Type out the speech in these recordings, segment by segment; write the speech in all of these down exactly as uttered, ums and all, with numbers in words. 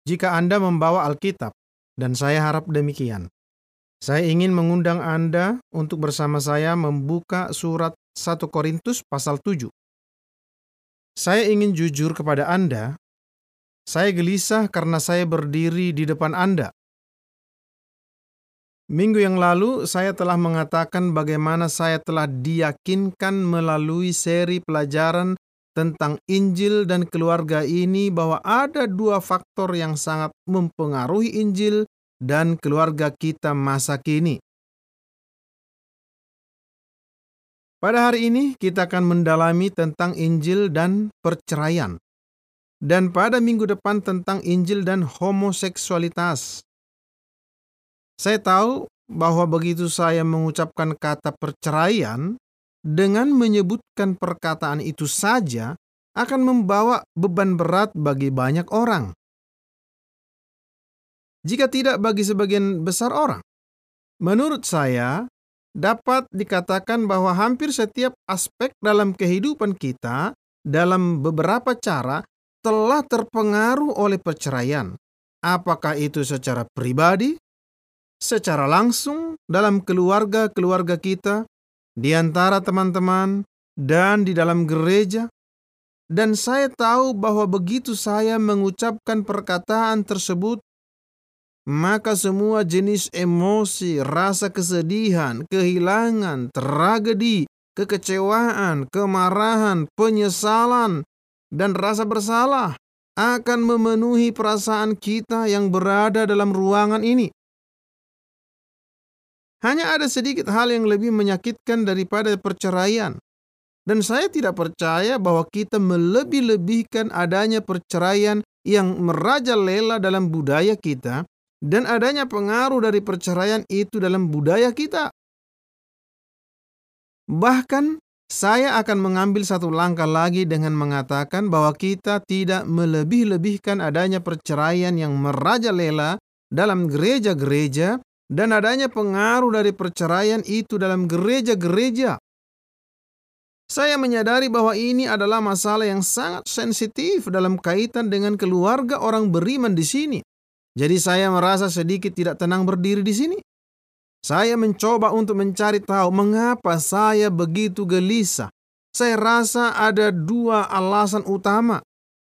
Jika Anda membawa Alkitab, dan saya harap demikian, saya ingin mengundang Anda untuk bersama saya membuka surat satu Korintus pasal tujuh. Saya ingin jujur kepada Anda, saya gelisah karena saya berdiri di depan Anda. Minggu yang lalu saya telah mengatakan bagaimana saya telah diyakinkan melalui seri pelajaran tentang Injil dan keluarga ini bahwa ada dua faktor yang sangat mempengaruhi Injil dan keluarga kita masa kini. Pada hari ini kita akan mendalami tentang Injil dan perceraian. Dan pada minggu depan tentang Injil dan homoseksualitas. Saya tahu bahwa begitu saya mengucapkan kata perceraian, dengan menyebutkan perkataan itu saja akan membawa beban berat bagi banyak orang. Jika tidak bagi sebagian besar orang, menurut saya dapat dikatakan bahwa hampir setiap aspek dalam kehidupan kita dalam beberapa cara telah terpengaruh oleh perceraian. Apakah itu secara pribadi, secara langsung dalam keluarga-keluarga kita, di antara teman-teman, dan di dalam gereja. Dan saya tahu bahwa begitu saya mengucapkan perkataan tersebut, maka semua jenis emosi, rasa kesedihan, kehilangan, tragedi, kekecewaan, kemarahan, penyesalan, dan rasa bersalah akan memenuhi perasaan kita yang berada dalam ruangan ini. Hanya ada sedikit hal yang lebih menyakitkan daripada perceraian. Dan saya tidak percaya bahwa kita melebih-lebihkan adanya perceraian yang merajalela dalam budaya kita dan adanya pengaruh dari perceraian itu dalam budaya kita. Bahkan, saya akan mengambil satu langkah lagi dengan mengatakan bahwa kita tidak melebih-lebihkan adanya perceraian yang merajalela dalam gereja-gereja dan adanya pengaruh dari perceraian itu dalam gereja-gereja. Saya menyadari bahwa ini adalah masalah yang sangat sensitif dalam kaitan dengan keluarga orang beriman di sini. Jadi saya merasa sedikit tidak tenang berdiri di sini. Saya mencoba untuk mencari tahu mengapa saya begitu gelisah. Saya rasa ada dua alasan utama.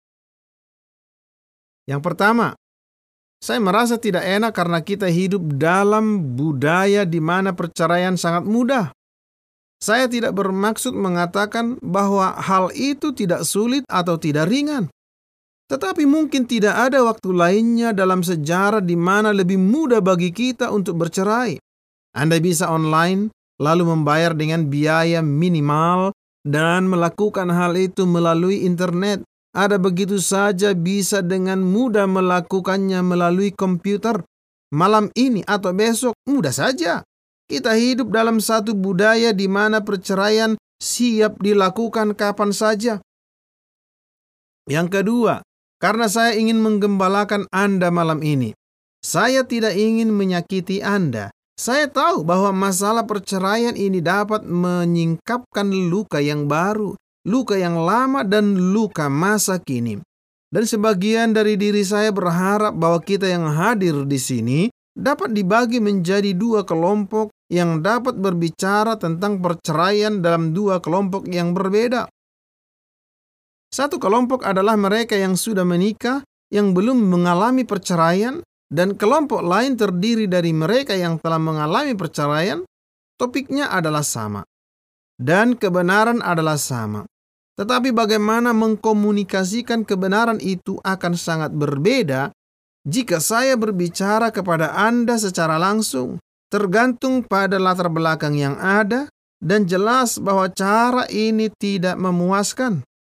Yang pertama, saya merasa tidak enak karena kita hidup dalam budaya di mana perceraian sangat mudah. Saya tidak bermaksud mengatakan bahwa hal itu tidak sulit atau tidak ringan. Tetapi mungkin tidak ada waktu lainnya dalam sejarah di mana lebih mudah bagi kita untuk bercerai. Anda bisa online, lalu membayar dengan biaya minimal, dan melakukan hal itu melalui internet. Ada begitu saja bisa dengan mudah melakukannya melalui komputer. Malam ini atau besok, mudah saja. Kita hidup dalam satu budaya di mana perceraian siap dilakukan kapan saja. Yang kedua, karena saya ingin menggembalakan Anda malam ini. Saya tidak ingin menyakiti Anda. Saya tahu bahwa masalah perceraian ini dapat menyingkapkan luka yang baru, luka yang lama, dan luka masa kini. Dan sebagian dari diri saya berharap bahwa kita yang hadir di sini dapat dibagi menjadi dua kelompok yang dapat berbicara tentang perceraian dalam dua kelompok yang berbeda. Satu kelompok adalah mereka yang sudah menikah, yang belum mengalami perceraian, dan kelompok lain terdiri dari mereka yang telah mengalami perceraian. Topiknya adalah sama, dan kebenaran adalah sama. Tetapi bagaimana mengkomunikasikan kebenaran itu akan sangat berbeda jika saya berbicara kepada Anda secara langsung, tergantung pada latar belakang yang ada, dan jelas bahwa cara ini tidak memuaskan.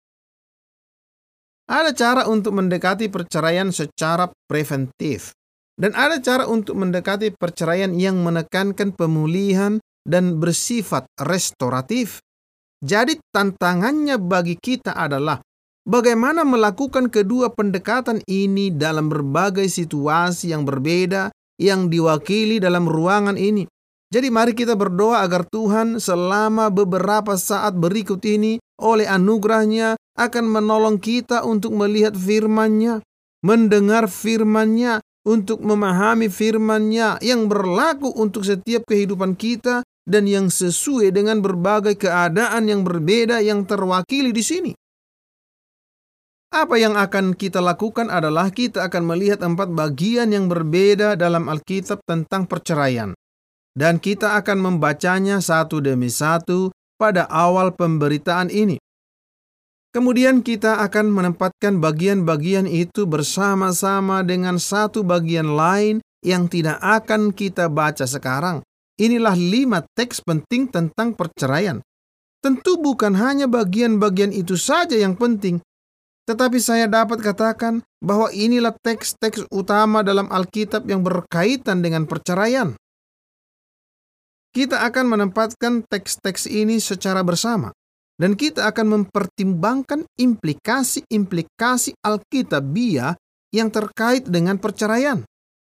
Ada cara untuk mendekati perceraian secara preventif, dan ada cara untuk mendekati perceraian yang menekankan pemulihan dan bersifat restoratif. Jadi tantangannya bagi kita adalah bagaimana melakukan kedua pendekatan ini dalam berbagai situasi yang berbeda yang diwakili dalam ruangan ini. Jadi mari kita berdoa agar Tuhan selama beberapa saat berikut ini oleh anugerahnya akan menolong kita untuk melihat firman-Nya, mendengar firman-Nya, untuk memahami firman-Nya yang berlaku untuk setiap kehidupan kita dan yang sesuai dengan berbagai keadaan yang berbeda yang terwakili di sini. Apa yang akan kita lakukan adalah kita akan melihat empat bagian yang berbeda dalam Alkitab tentang perceraian. Dan kita akan membacanya satu demi satu pada awal pemberitaan ini. Kemudian kita akan menempatkan bagian-bagian itu bersama-sama dengan satu bagian lain yang tidak akan kita baca sekarang. Inilah lima teks penting tentang perceraian. Tentu bukan hanya bagian-bagian itu saja yang penting, tetapi saya dapat katakan bahwa inilah teks-teks utama dalam Alkitab yang berkaitan dengan perceraian. Kita akan menempatkan teks-teks ini secara bersama. Dan kita akan mempertimbangkan implikasi-implikasi Alkitabiah yang terkait dengan perceraian.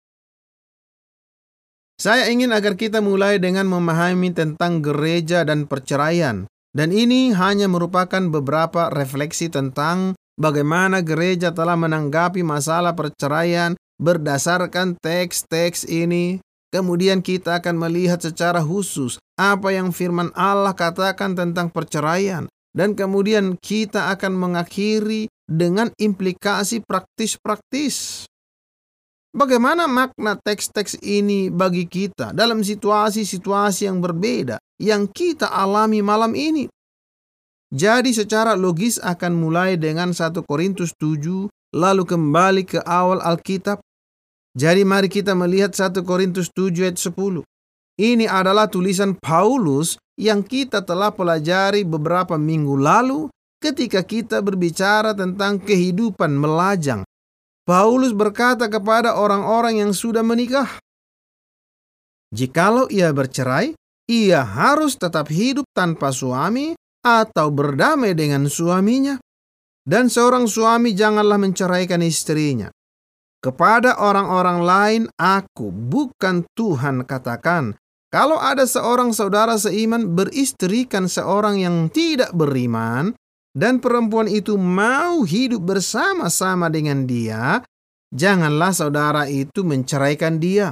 Saya ingin agar kita mulai dengan memahami tentang gereja dan perceraian. Dan ini hanya merupakan beberapa refleksi tentang bagaimana gereja telah menanggapi masalah perceraian berdasarkan teks-teks ini. Kemudian kita akan melihat secara khusus apa yang firman Allah katakan tentang perceraian. Dan kemudian kita akan mengakhiri dengan implikasi praktis-praktis. Bagaimana makna teks-teks ini bagi kita dalam situasi-situasi yang berbeda yang kita alami malam ini? Jadi secara logis akan mulai dengan satu Korintus tujuh, lalu kembali ke awal Alkitab. Jadi mari kita melihat satu Korintus tujuh ayat sepuluh. Ini adalah tulisan Paulus yang kita telah pelajari beberapa minggu lalu ketika kita berbicara tentang kehidupan melajang. Paulus berkata kepada orang-orang yang sudah menikah, jikalau ia bercerai, ia harus tetap hidup tanpa suami atau berdamai dengan suaminya. Dan seorang suami janganlah menceraikan istrinya. Kepada orang-orang lain aku, bukan Tuhan, katakan, kalau ada seorang saudara seiman beristrikan seorang yang tidak beriman, dan perempuan itu mau hidup bersama-sama dengan dia, janganlah saudara itu menceraikan dia.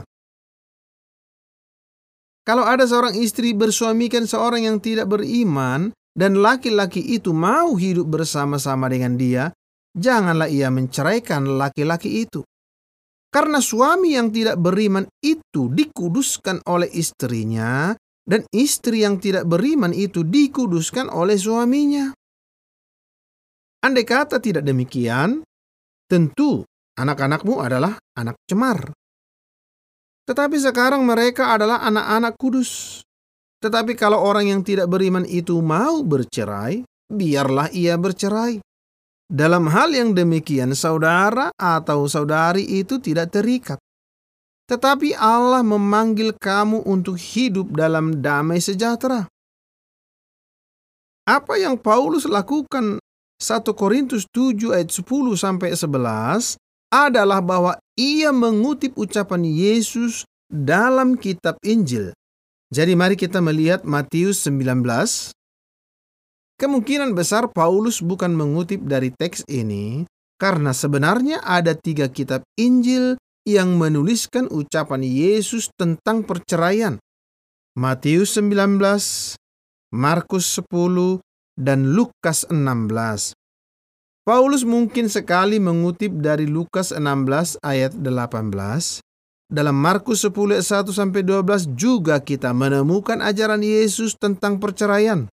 Kalau ada seorang istri bersuamikan seorang yang tidak beriman, dan laki-laki itu mau hidup bersama-sama dengan dia, janganlah ia menceraikan laki-laki itu. Karena suami yang tidak beriman itu dikuduskan oleh istrinya, dan istri yang tidak beriman itu dikuduskan oleh suaminya. Andai kata tidak demikian, tentu anak-anakmu adalah anak cemar. Tetapi sekarang mereka adalah anak-anak kudus. Tetapi kalau orang yang tidak beriman itu mau bercerai, biarlah ia bercerai. Dalam hal yang demikian, saudara atau saudari itu tidak terikat. Tetapi Allah memanggil kamu untuk hidup dalam damai sejahtera. Apa yang Paulus lakukan satu Korintus tujuh ayat sepuluh sampai sebelas adalah bahwa ia mengutip ucapan Yesus dalam kitab Injil. Jadi mari kita melihat Matius sembilan belas. Kemungkinan besar Paulus bukan mengutip dari teks ini karena sebenarnya ada tiga kitab Injil yang menuliskan ucapan Yesus tentang perceraian. Matius sembilan belas, Markus sepuluh, dan Lukas enam belas. Paulus mungkin sekali mengutip dari Lukas enam belas ayat delapan belas. Dalam Markus sepuluh ayat satu sampai dua belas juga kita menemukan ajaran Yesus tentang perceraian.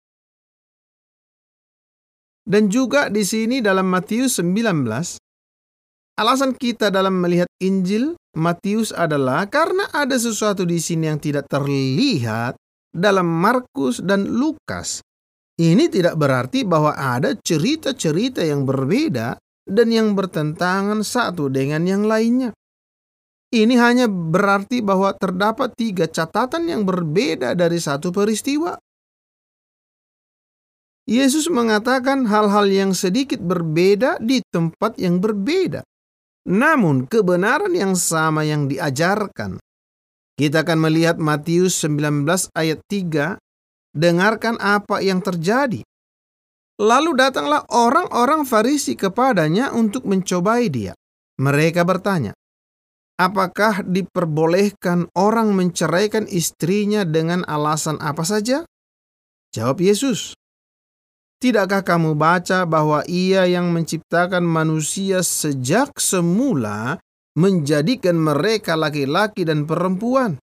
Dan juga di sini dalam Matius sembilan belas, alasan kita dalam melihat Injil Matius adalah karena ada sesuatu di sini yang tidak terlihat dalam Markus dan Lukas. Ini tidak berarti bahwa ada cerita-cerita yang berbeda dan yang bertentangan satu dengan yang lainnya. Ini hanya berarti bahwa terdapat tiga catatan yang berbeda dari satu peristiwa. Yesus mengatakan hal-hal yang sedikit berbeda di tempat yang berbeda. Namun kebenaran yang sama yang diajarkan. Kita akan melihat Matius sembilan belas ayat tiga. Dengarkan apa yang terjadi. Lalu datanglah orang-orang Farisi kepadanya untuk mencobai dia. Mereka bertanya, apakah diperbolehkan orang menceraikan istrinya dengan alasan apa saja? Jawab Yesus, tidakkah kamu baca bahwa Ia yang menciptakan manusia sejak semula menjadikan mereka laki-laki dan perempuan?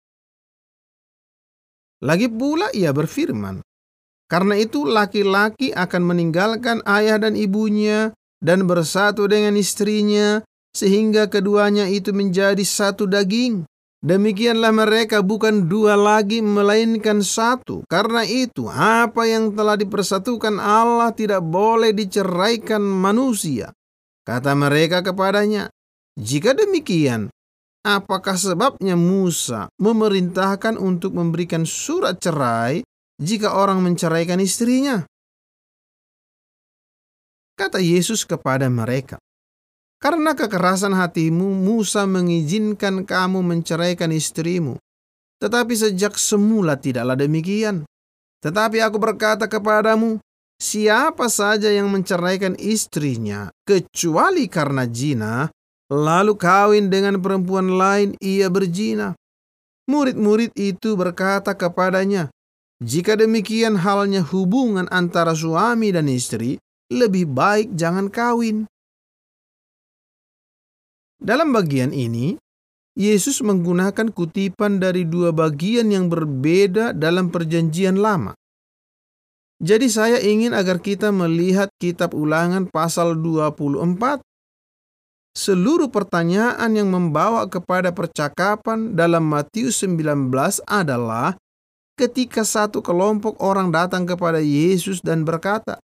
Lagi pula Ia berfirman, karena itu laki-laki akan meninggalkan ayah dan ibunya dan bersatu dengan istrinya, sehingga keduanya itu menjadi satu daging. Demikianlah mereka bukan dua lagi, melainkan satu. Karena itu, apa yang telah dipersatukan Allah tidak boleh diceraikan manusia. Kata mereka kepadanya, jika demikian, apakah sebabnya Musa memerintahkan untuk memberikan surat cerai jika orang menceraikan istrinya? Kata Yesus kepada mereka, karena kekerasan hatimu, Musa mengizinkan kamu menceraikan istrimu. Tetapi sejak semula tidaklah demikian. Tetapi aku berkata kepadamu, siapa saja yang menceraikan istrinya, kecuali karena zina, lalu kawin dengan perempuan lain, ia berzina. Murid-murid itu berkata kepadanya, jika demikian halnya hubungan antara suami dan istri, lebih baik jangan kawin. Dalam bagian ini, Yesus menggunakan kutipan dari dua bagian yang berbeda dalam Perjanjian Lama. Jadi saya ingin agar kita melihat kitab Ulangan pasal dua puluh empat. Seluruh pertanyaan yang membawa kepada percakapan dalam Matius sembilan belas adalah ketika satu kelompok orang datang kepada Yesus dan berkata,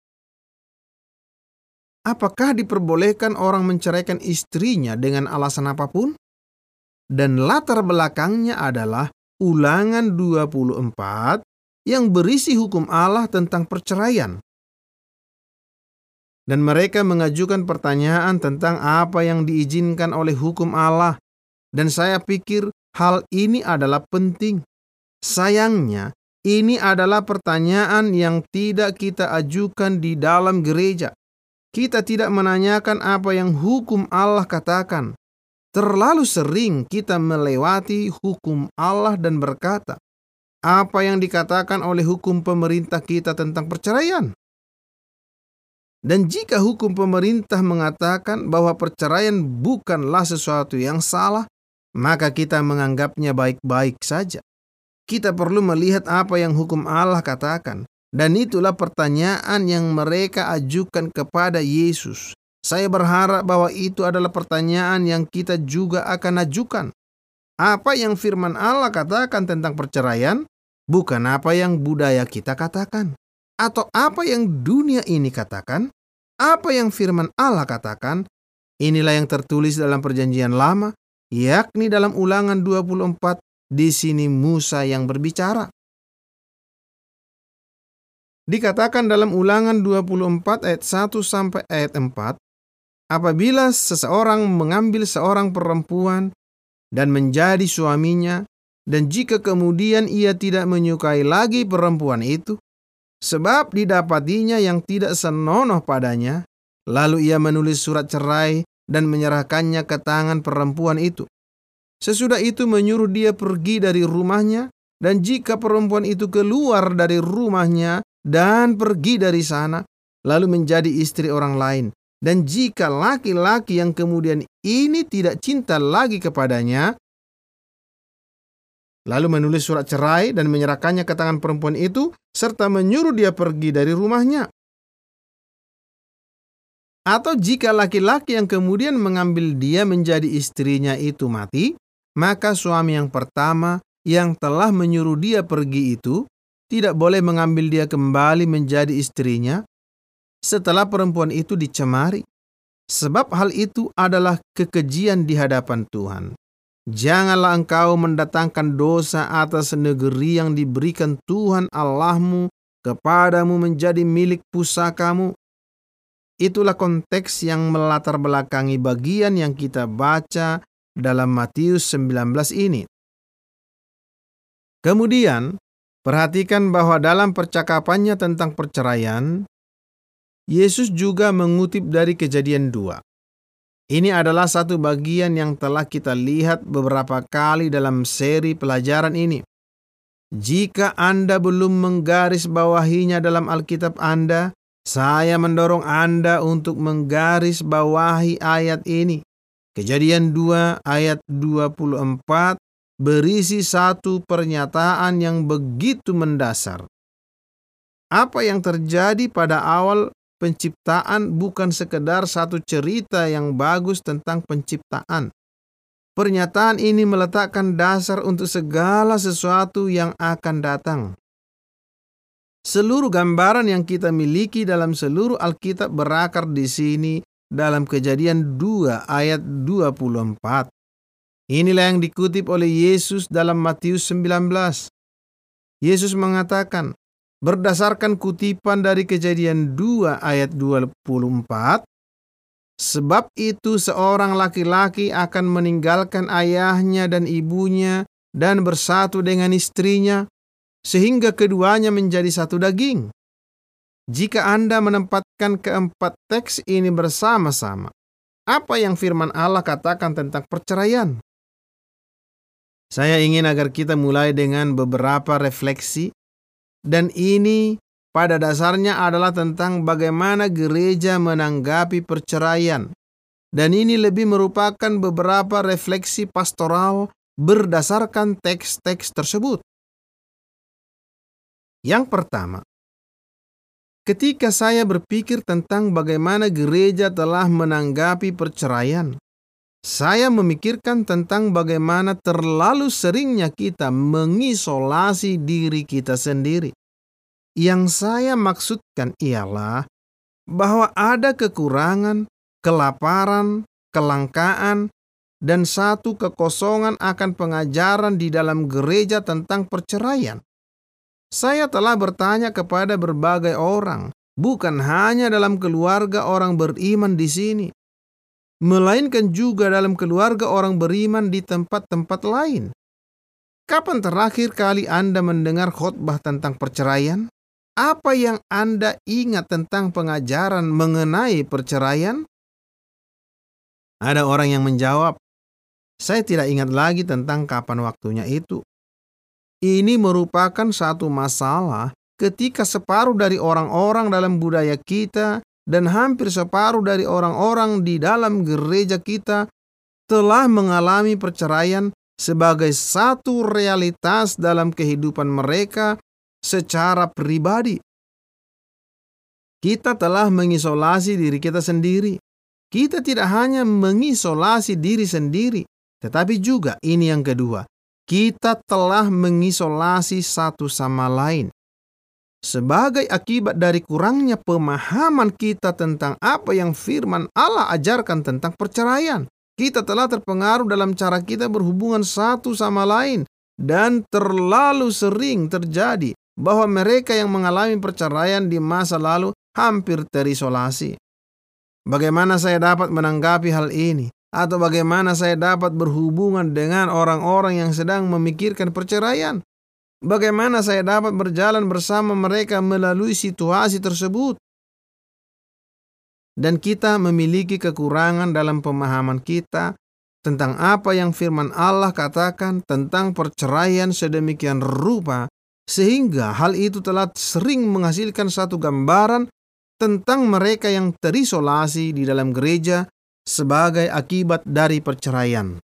apakah diperbolehkan orang menceraikan istrinya dengan alasan apapun? Dan latar belakangnya adalah Ulangan dua puluh empat yang berisi hukum Allah tentang perceraian. Dan mereka mengajukan pertanyaan tentang apa yang diizinkan oleh hukum Allah. Dan saya pikir hal ini adalah penting. Sayangnya, ini adalah pertanyaan yang tidak kita ajukan di dalam gereja. Kita tidak menanyakan apa yang hukum Allah katakan. Terlalu sering kita melewati hukum Allah dan berkata, apa yang dikatakan oleh hukum pemerintah kita tentang perceraian? Dan jika hukum pemerintah mengatakan bahwa perceraian bukanlah sesuatu yang salah, maka kita menganggapnya baik-baik saja. Kita perlu melihat apa yang hukum Allah katakan. Dan itulah pertanyaan yang mereka ajukan kepada Yesus. Saya berharap bahwa itu adalah pertanyaan yang kita juga akan ajukan. Apa yang firman Allah katakan tentang perceraian, bukan apa yang budaya kita katakan. Atau apa yang dunia ini katakan, apa yang firman Allah katakan. Inilah yang tertulis dalam Perjanjian Lama, yakni dalam Ulangan dua puluh empat, di sini Musa yang berbicara. Dikatakan dalam Ulangan dua puluh empat ayat satu sampai ayat empat, apabila seseorang mengambil seorang perempuan dan menjadi suaminya, dan jika kemudian ia tidak menyukai lagi perempuan itu, sebab didapatinya yang tidak senonoh padanya, lalu ia menulis surat cerai dan menyerahkannya ke tangan perempuan itu. Sesudah itu menyuruh dia pergi dari rumahnya, dan jika perempuan itu keluar dari rumahnya dan pergi dari sana, lalu menjadi istri orang lain. Dan jika laki-laki yang kemudian ini tidak cinta lagi kepadanya, lalu menulis surat cerai dan menyerahkannya ke tangan perempuan itu, serta menyuruh dia pergi dari rumahnya. Atau jika laki-laki yang kemudian mengambil dia menjadi istrinya itu mati, maka suami yang pertama yang telah menyuruh dia pergi itu tidak boleh mengambil dia kembali menjadi istrinya setelah perempuan itu dicemari, sebab hal itu adalah kekejian di hadapan Tuhan. Janganlah engkau mendatangkan dosa atas negeri yang diberikan Tuhan Allahmu kepadamu menjadi milik pusakamu. Itulah konteks yang melatar belakangi bagian yang kita baca dalam Matius sembilan belas ini. Kemudian, perhatikan bahwa dalam percakapannya tentang perceraian, Yesus juga mengutip dari Kejadian dua. Ini adalah satu bagian yang telah kita lihat beberapa kali dalam seri pelajaran ini. Jika Anda belum menggarisbawahinya dalam Alkitab Anda, saya mendorong Anda untuk menggarisbawahi ayat ini. Kejadian dua ayat dua puluh empat berisi satu pernyataan yang begitu mendasar. Apa yang terjadi pada awal penciptaan bukan sekedar satu cerita yang bagus tentang penciptaan. Pernyataan ini meletakkan dasar untuk segala sesuatu yang akan datang. Seluruh gambaran yang kita miliki dalam seluruh Alkitab berakar di sini dalam Kejadian dua ayat dua puluh empat. Inilah yang dikutip oleh Yesus dalam Matius sembilan belas. Yesus mengatakan, berdasarkan kutipan dari Kejadian dua ayat dua puluh empat, sebab itu seorang laki-laki akan meninggalkan ayahnya dan ibunya dan bersatu dengan istrinya, sehingga keduanya menjadi satu daging. Jika Anda menempatkan keempat teks ini bersama-sama, apa yang firman Allah katakan tentang perceraian? Saya ingin agar kita mulai dengan beberapa refleksi, dan ini pada dasarnya adalah tentang bagaimana gereja menanggapi perceraian. Dan ini lebih merupakan beberapa refleksi pastoral berdasarkan teks-teks tersebut. Yang pertama, ketika saya berpikir tentang bagaimana gereja telah menanggapi perceraian, saya memikirkan tentang bagaimana terlalu seringnya kita mengisolasi diri kita sendiri. Yang saya maksudkan ialah bahwa ada kekurangan, kelaparan, kelangkaan, dan satu kekosongan akan pengajaran di dalam gereja tentang perceraian. Saya telah bertanya kepada berbagai orang, bukan hanya dalam keluarga orang beriman di sini, melainkan juga dalam keluarga orang beriman di tempat-tempat lain. Kapan terakhir kali Anda mendengar khotbah tentang perceraian? Apa yang Anda ingat tentang pengajaran mengenai perceraian? Ada orang yang menjawab, saya tidak ingat lagi tentang kapan waktunya itu. Ini merupakan satu masalah ketika separuh dari orang-orang dalam budaya kita dan hampir separuh dari orang-orang di dalam gereja kita telah mengalami perceraian sebagai satu realitas dalam kehidupan mereka secara pribadi. Kita telah mengisolasi diri kita sendiri. Kita tidak hanya mengisolasi diri sendiri, tetapi juga ini yang kedua, kita telah mengisolasi satu sama lain. Sebagai akibat dari kurangnya pemahaman kita tentang apa yang firman Allah ajarkan tentang perceraian, kita telah terpengaruh dalam cara kita berhubungan satu sama lain, dan terlalu sering terjadi bahwa mereka yang mengalami perceraian di masa lalu hampir terisolasi. Bagaimana saya dapat menanggapi hal ini? Atau bagaimana saya dapat berhubungan dengan orang-orang yang sedang memikirkan perceraian? Bagaimana saya dapat berjalan bersama mereka melalui situasi tersebut? Dan kita memiliki kekurangan dalam pemahaman kita tentang apa yang firman Allah katakan tentang perceraian sedemikian rupa, sehingga hal itu telah sering menghasilkan satu gambaran tentang mereka yang terisolasi di dalam gereja sebagai akibat dari perceraian.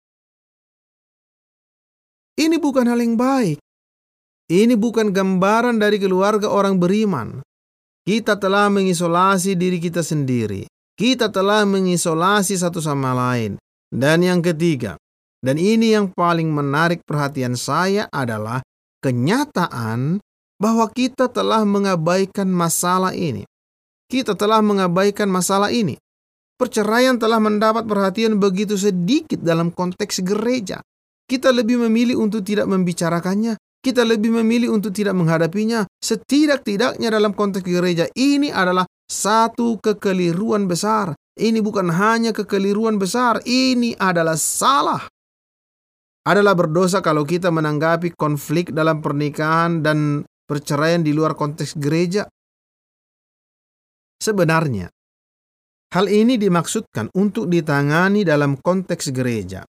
Ini bukan hal yang baik. Ini bukan gambaran dari keluarga orang beriman. Kita telah mengisolasi diri kita sendiri. Kita telah mengisolasi satu sama lain. Dan yang ketiga, dan ini yang paling menarik perhatian saya adalah kenyataan bahwa kita telah mengabaikan masalah ini. Kita telah mengabaikan masalah ini. Perceraian telah mendapat perhatian begitu sedikit dalam konteks gereja. Kita lebih memilih untuk tidak membicarakannya. Kita lebih memilih untuk tidak menghadapinya. Setidak-tidaknya dalam konteks gereja ini adalah satu kekeliruan besar. Ini bukan hanya kekeliruan besar, ini adalah salah. Adalah berdosa kalau kita menanggapi konflik dalam pernikahan dan perceraian di luar konteks gereja. Sebenarnya, Hal ini dimaksudkan untuk ditangani dalam konteks gereja.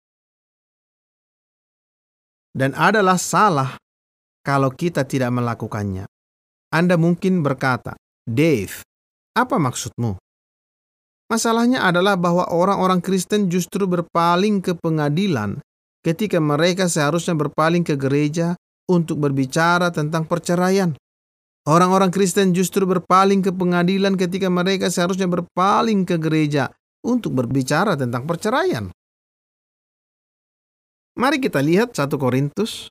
Dan adalah salah kalau kita tidak melakukannya. Anda mungkin berkata, "Dave, apa maksudmu?" Masalahnya adalah bahwa orang-orang Kristen justru berpaling ke pengadilan ketika mereka seharusnya berpaling ke gereja untuk berbicara tentang perceraian. Orang-orang Kristen justru berpaling ke pengadilan ketika mereka seharusnya berpaling ke gereja untuk berbicara tentang perceraian. Mari kita lihat satu Korintus.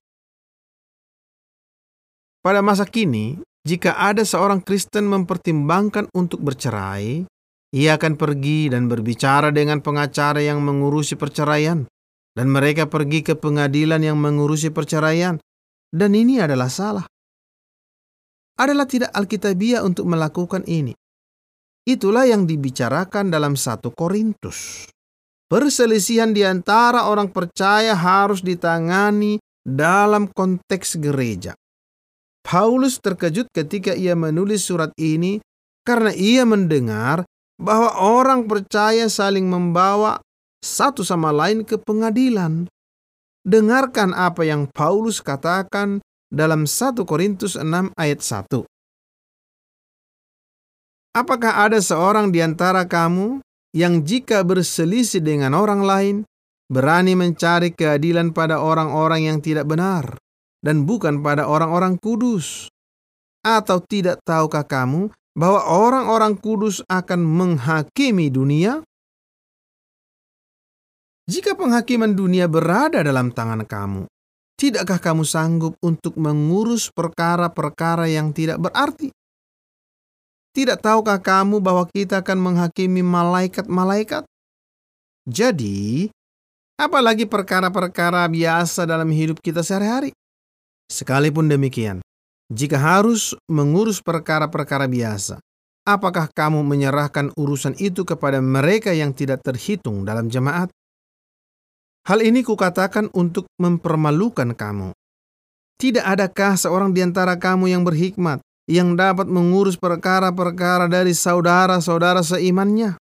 Pada masa kini, jika ada seorang Kristen mempertimbangkan untuk bercerai, ia akan pergi dan berbicara dengan pengacara yang mengurusi perceraian, dan mereka pergi ke pengadilan yang mengurusi perceraian, dan ini adalah salah. Adalah tidak alkitabiah untuk melakukan ini. Itulah yang dibicarakan dalam satu Korintus. Perselisihan di antara orang percaya harus ditangani dalam konteks gereja. Paulus terkejut ketika ia menulis surat ini karena ia mendengar bahwa orang percaya saling membawa satu sama lain ke pengadilan. Dengarkan apa yang Paulus katakan dalam satu Korintus enam ayat satu. Apakah ada seorang di antara kamu yang jika berselisih dengan orang lain, berani mencari keadilan pada orang-orang yang tidak benar, dan bukan pada orang-orang kudus? Atau tidak tahukah kamu bahwa orang-orang kudus akan menghakimi dunia? Jika penghakiman dunia berada dalam tangan kamu, tidakkah kamu sanggup untuk mengurus perkara-perkara yang tidak berarti? Tidak tahukah kamu bahwa kita akan menghakimi malaikat-malaikat? Jadi, apalagi perkara-perkara biasa dalam hidup kita sehari-hari? Sekalipun demikian, jika harus mengurus perkara-perkara biasa, apakah kamu menyerahkan urusan itu kepada mereka yang tidak terhitung dalam jemaat? Hal ini kukatakan untuk mempermalukan kamu. Tidak adakah seorang di antara kamu yang berhikmat, yang dapat mengurus perkara-perkara dari saudara-saudara seimannya?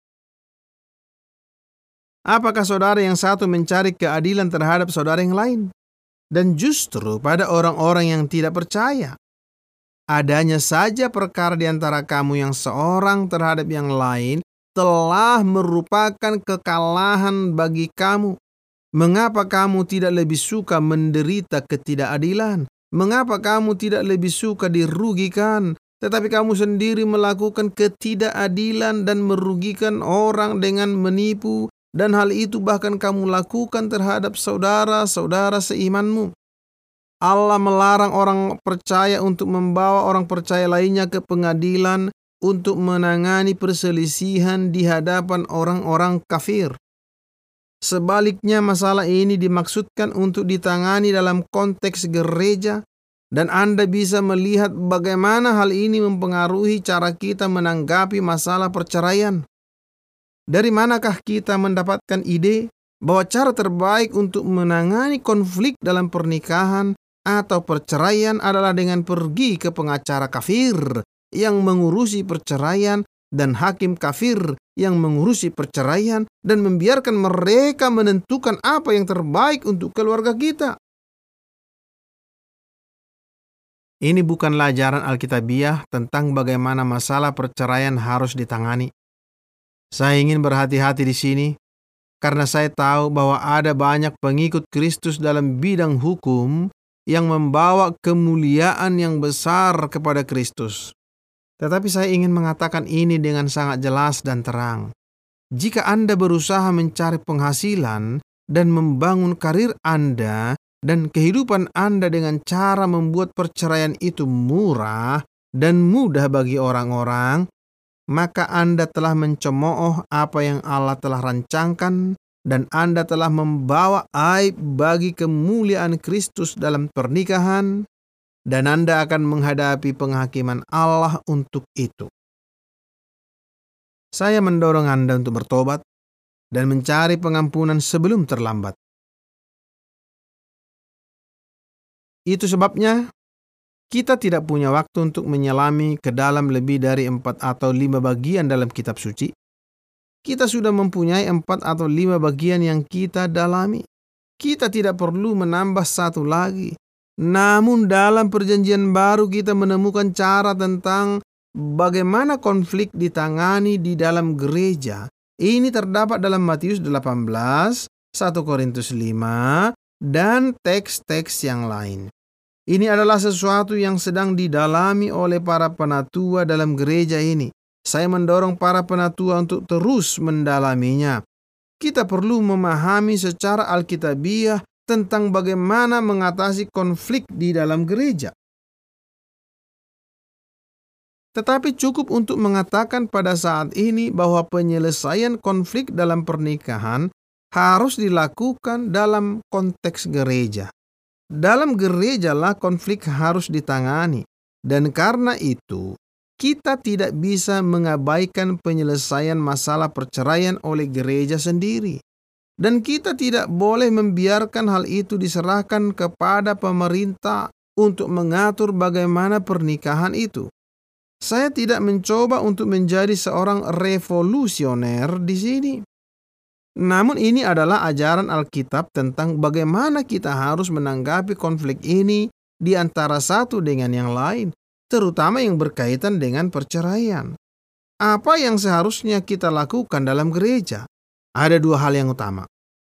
Apakah saudara yang satu mencari keadilan terhadap saudara yang lain? Dan justru pada orang-orang yang tidak percaya, adanya saja perkara di antara kamu yang seorang terhadap yang lain telah merupakan kekalahan bagi kamu. Mengapa kamu tidak lebih suka menderita ketidakadilan? Mengapa kamu tidak lebih suka dirugikan, tetapi kamu sendiri melakukan ketidakadilan dan merugikan orang dengan menipu, dan hal itu bahkan kamu lakukan terhadap saudara-saudara seimanmu? Allah melarang orang percaya untuk membawa orang percaya lainnya ke pengadilan untuk menangani perselisihan di hadapan orang-orang kafir. Sebaliknya, masalah ini dimaksudkan untuk ditangani dalam konteks gereja, dan Anda bisa melihat bagaimana hal ini mempengaruhi cara kita menanggapi masalah perceraian. Dari manakah kita mendapatkan ide bahwa cara terbaik untuk menangani konflik dalam pernikahan atau perceraian adalah dengan pergi ke pengacara kafir yang mengurusi perceraian dan hakim kafir yang mengurusi perceraian, dan membiarkan mereka menentukan apa yang terbaik untuk keluarga kita? Ini bukanlah ajaran Alkitabiah tentang bagaimana masalah perceraian harus ditangani. Saya ingin berhati-hati di sini karena saya tahu bahwa ada banyak pengikut Kristus dalam bidang hukum yang membawa kemuliaan yang besar kepada Kristus. Tetapi saya ingin mengatakan ini dengan sangat jelas dan terang. Jika Anda berusaha mencari penghasilan dan membangun karir Anda dan kehidupan Anda dengan cara membuat perceraian itu murah dan mudah bagi orang-orang, maka Anda telah mencemooh apa yang Allah telah rancangkan, dan Anda telah membawa aib bagi kemuliaan Kristus dalam pernikahan, dan Anda akan menghadapi penghakiman Allah untuk itu. Saya mendorong Anda untuk bertobat dan mencari pengampunan sebelum terlambat. Itu sebabnya kita tidak punya waktu untuk menyelami ke dalam lebih dari empat atau lima bagian dalam kitab suci. Kita sudah mempunyai empat atau lima bagian yang kita dalami. Kita tidak perlu menambah satu lagi. Namun dalam perjanjian baru kita menemukan cara tentang bagaimana konflik ditangani di dalam gereja. Ini terdapat dalam Matius delapan belas, satu Korintus lima, dan teks-teks yang lain. Ini adalah sesuatu yang sedang didalami oleh para penatua dalam gereja ini. Saya mendorong para penatua untuk terus mendalaminya. Kita perlu memahami secara alkitabiah tentang bagaimana mengatasi konflik di dalam gereja. Tetapi cukup untuk mengatakan pada saat ini bahwa penyelesaian konflik dalam pernikahan harus dilakukan dalam konteks gereja. Dalam gerejalah konflik harus ditangani, dan karena itu kita tidak bisa mengabaikan penyelesaian masalah perceraian oleh gereja sendiri. Dan kita tidak boleh membiarkan hal itu diserahkan kepada pemerintah untuk mengatur bagaimana pernikahan itu. Saya tidak mencoba untuk menjadi seorang revolusioner di sini. Namun ini adalah ajaran Alkitab tentang bagaimana kita harus menanggapi konflik ini di antara satu dengan yang lain, terutama yang berkaitan dengan perceraian. Apa yang seharusnya kita lakukan dalam gereja? Ada dua hal yang utama.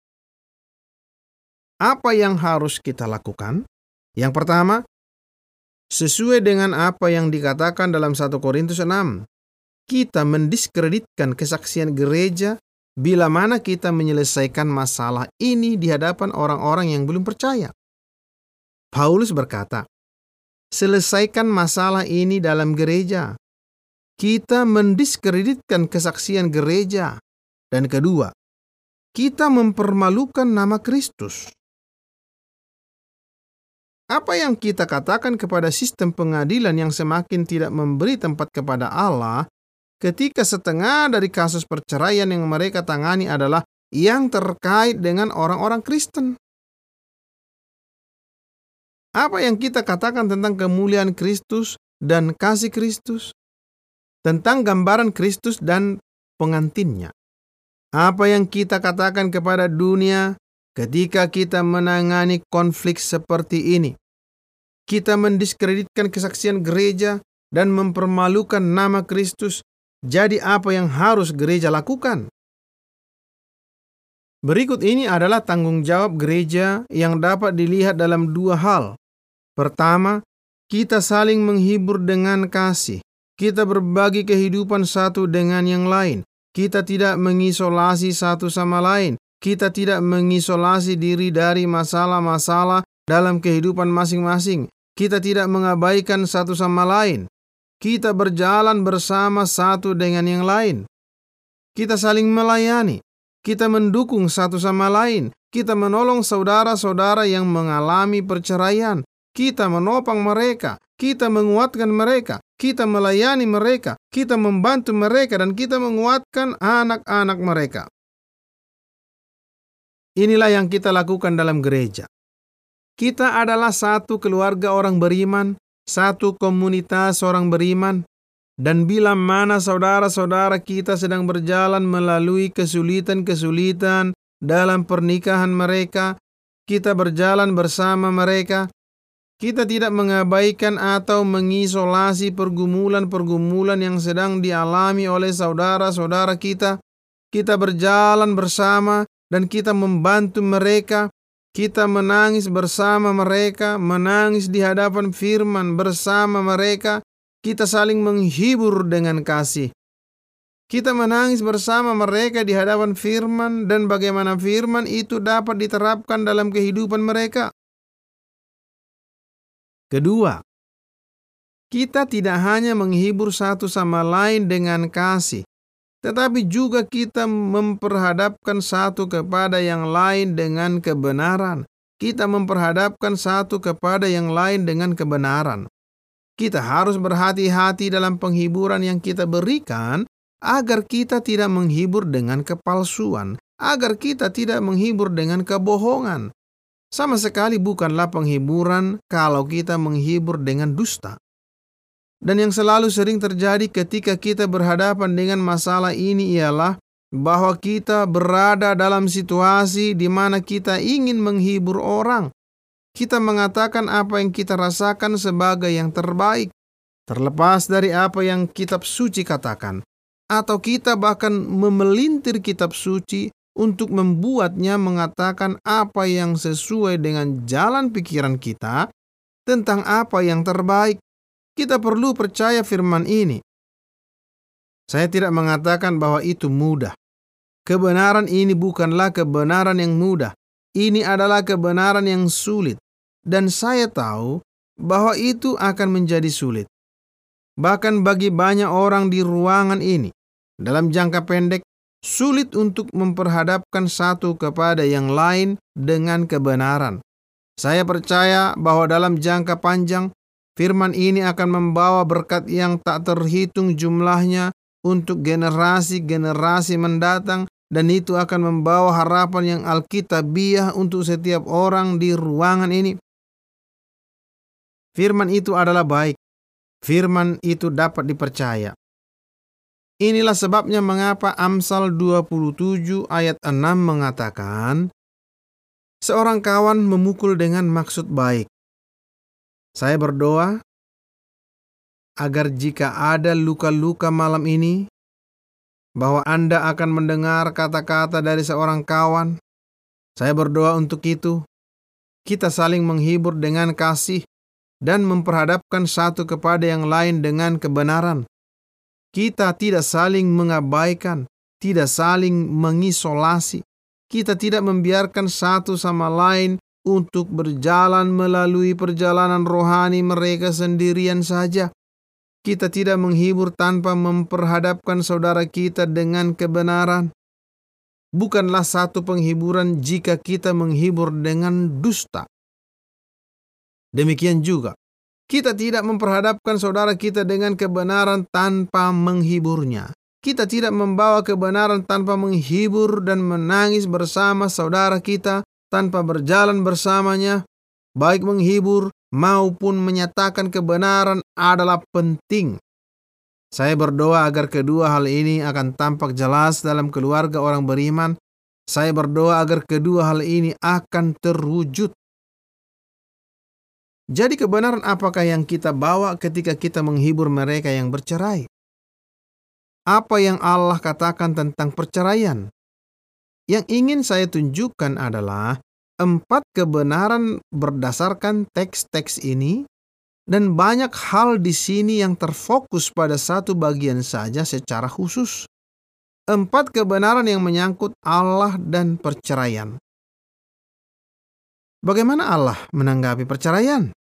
Apa yang harus kita lakukan? Yang pertama, sesuai dengan apa yang dikatakan dalam satu Korintus enam, kita mendiskreditkan kesaksian gereja bila mana kita menyelesaikan masalah ini di hadapan orang-orang yang belum percaya. Paulus berkata, selesaikan masalah ini dalam gereja. Kita mendiskreditkan kesaksian gereja. Dan kedua, kita mempermalukan nama Kristus. Apa yang kita katakan kepada sistem pengadilan yang semakin tidak memberi tempat kepada Allah ketika setengah dari kasus perceraian yang mereka tangani adalah yang terkait dengan orang-orang Kristen? Apa yang kita katakan tentang kemuliaan Kristus dan kasih Kristus? Tentang gambaran Kristus dan pengantinnya? Apa yang kita katakan kepada dunia ketika kita menangani konflik seperti ini? Kita mendiskreditkan kesaksian gereja dan mempermalukan nama Kristus. Jadi apa yang harus gereja lakukan? Berikut ini adalah tanggung jawab gereja yang dapat dilihat dalam dua hal. Pertama, kita saling menghibur dengan kasih. Kita berbagi kehidupan satu dengan yang lain. Kita tidak mengisolasi satu sama lain. Kita tidak mengisolasi diri dari masalah-masalah dalam kehidupan masing-masing. Kita tidak mengabaikan satu sama lain. Kita berjalan bersama satu dengan yang lain. Kita saling melayani. Kita mendukung satu sama lain. Kita menolong saudara-saudara yang mengalami perceraian. Kita menopang mereka. Kita menguatkan mereka. Kita melayani mereka. Kita membantu mereka dan kita menguatkan anak-anak mereka. Inilah yang kita lakukan dalam gereja. Kita adalah satu keluarga orang beriman, satu komunitas orang beriman, dan bila mana saudara-saudara kita sedang berjalan melalui kesulitan-kesulitan dalam pernikahan mereka, kita berjalan bersama mereka. Kita tidak mengabaikan atau mengisolasi pergumulan-pergumulan yang sedang dialami oleh saudara-saudara kita. Kita berjalan bersama dan kita membantu mereka. Kita menangis bersama mereka, menangis di hadapan firman bersama mereka. Kita saling menghibur dengan kasih. Kita menangis bersama mereka di hadapan firman dan bagaimana firman itu dapat diterapkan dalam kehidupan mereka. Kedua, kita tidak hanya menghibur satu sama lain dengan kasih, tetapi juga kita memperhadapkan satu kepada yang lain dengan kebenaran. Kita memperhadapkan satu kepada yang lain dengan kebenaran. Kita harus berhati-hati dalam penghiburan yang kita berikan agar kita tidak menghibur dengan kepalsuan, agar kita tidak menghibur dengan kebohongan. Sama sekali bukanlah penghiburan kalau kita menghibur dengan dusta. Dan yang selalu sering terjadi ketika kita berhadapan dengan masalah ini ialah bahwa kita berada dalam situasi di mana kita ingin menghibur orang. Kita mengatakan apa yang kita rasakan sebagai yang terbaik, terlepas dari apa yang kitab suci katakan. Atau kita bahkan memelintir kitab suci untuk membuatnya mengatakan apa yang sesuai dengan jalan pikiran kita tentang apa yang terbaik. Kita perlu percaya firman ini. Saya tidak mengatakan bahwa itu mudah. Kebenaran ini bukanlah kebenaran yang mudah. Ini adalah kebenaran yang sulit. Dan saya tahu bahwa itu akan menjadi sulit. Bahkan bagi banyak orang di ruangan ini, dalam jangka pendek, sulit untuk memperhadapkan satu kepada yang lain dengan kebenaran. Saya percaya bahwa dalam jangka panjang, firman ini akan membawa berkat yang tak terhitung jumlahnya untuk generasi-generasi mendatang, dan itu akan membawa harapan yang alkitabiah untuk setiap orang di ruangan ini. Firman itu adalah baik. Firman itu dapat dipercaya. Inilah sebabnya mengapa Amsal dua puluh tujuh ayat enam mengatakan, seorang kawan memukul dengan maksud baik. Saya berdoa agar jika ada luka-luka malam ini, bahwa Anda akan mendengar kata-kata dari seorang kawan. Saya berdoa untuk itu. Kita saling menghibur dengan kasih dan memperhadapkan satu kepada yang lain dengan kebenaran. Kita tidak saling mengabaikan, tidak saling mengisolasi. Kita tidak membiarkan satu sama lain untuk berjalan melalui perjalanan rohani mereka sendirian saja. Kita tidak menghibur tanpa memperhadapkan saudara kita dengan kebenaran. Bukanlah satu penghiburan jika kita menghibur dengan dusta. Demikian juga, kita tidak memperhadapkan saudara kita dengan kebenaran tanpa menghiburnya. Kita tidak membawa kebenaran tanpa menghibur dan menangis bersama saudara kita tanpa berjalan bersamanya. Baik menghibur maupun menyatakan kebenaran adalah penting. Saya berdoa agar kedua hal ini akan tampak jelas dalam keluarga orang beriman. Saya berdoa agar kedua hal ini akan terwujud. Jadi kebenaran apakah yang kita bawa ketika kita menghibur mereka yang bercerai? Apa yang Allah katakan tentang perceraian? Yang ingin saya tunjukkan adalah empat kebenaran berdasarkan teks-teks ini, dan banyak hal di sini yang terfokus pada satu bagian saja secara khusus. Empat kebenaran yang menyangkut Allah dan perceraian. Bagaimana Allah menanggapi perceraian?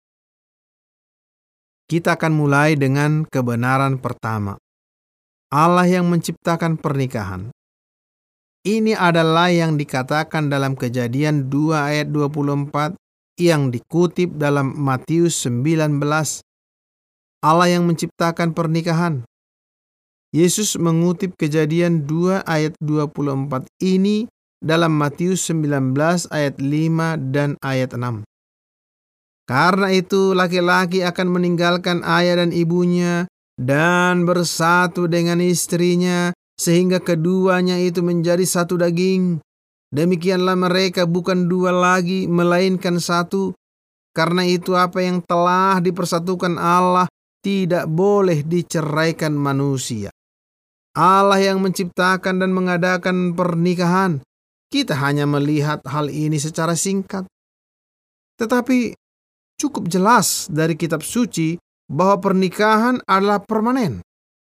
Kita akan mulai dengan kebenaran pertama. Allah yang menciptakan pernikahan. Ini adalah yang dikatakan dalam Kejadian dua ayat dua puluh empat yang dikutip dalam Matius sembilan belas. Allah yang menciptakan pernikahan. Yesus mengutip Kejadian dua ayat dua puluh empat ini dalam Matius sembilan belas ayat lima dan ayat enam. Karena itu laki-laki akan meninggalkan ayah dan ibunya dan bersatu dengan istrinya, sehingga keduanya itu menjadi satu daging. Demikianlah mereka bukan dua lagi, melainkan satu. Karena itu apa yang telah dipersatukan Allah tidak boleh diceraikan manusia. Allah yang menciptakan dan mengadakan pernikahan. Kita hanya melihat hal ini secara singkat. Tetapi cukup jelas dari kitab suci bahwa pernikahan adalah permanen.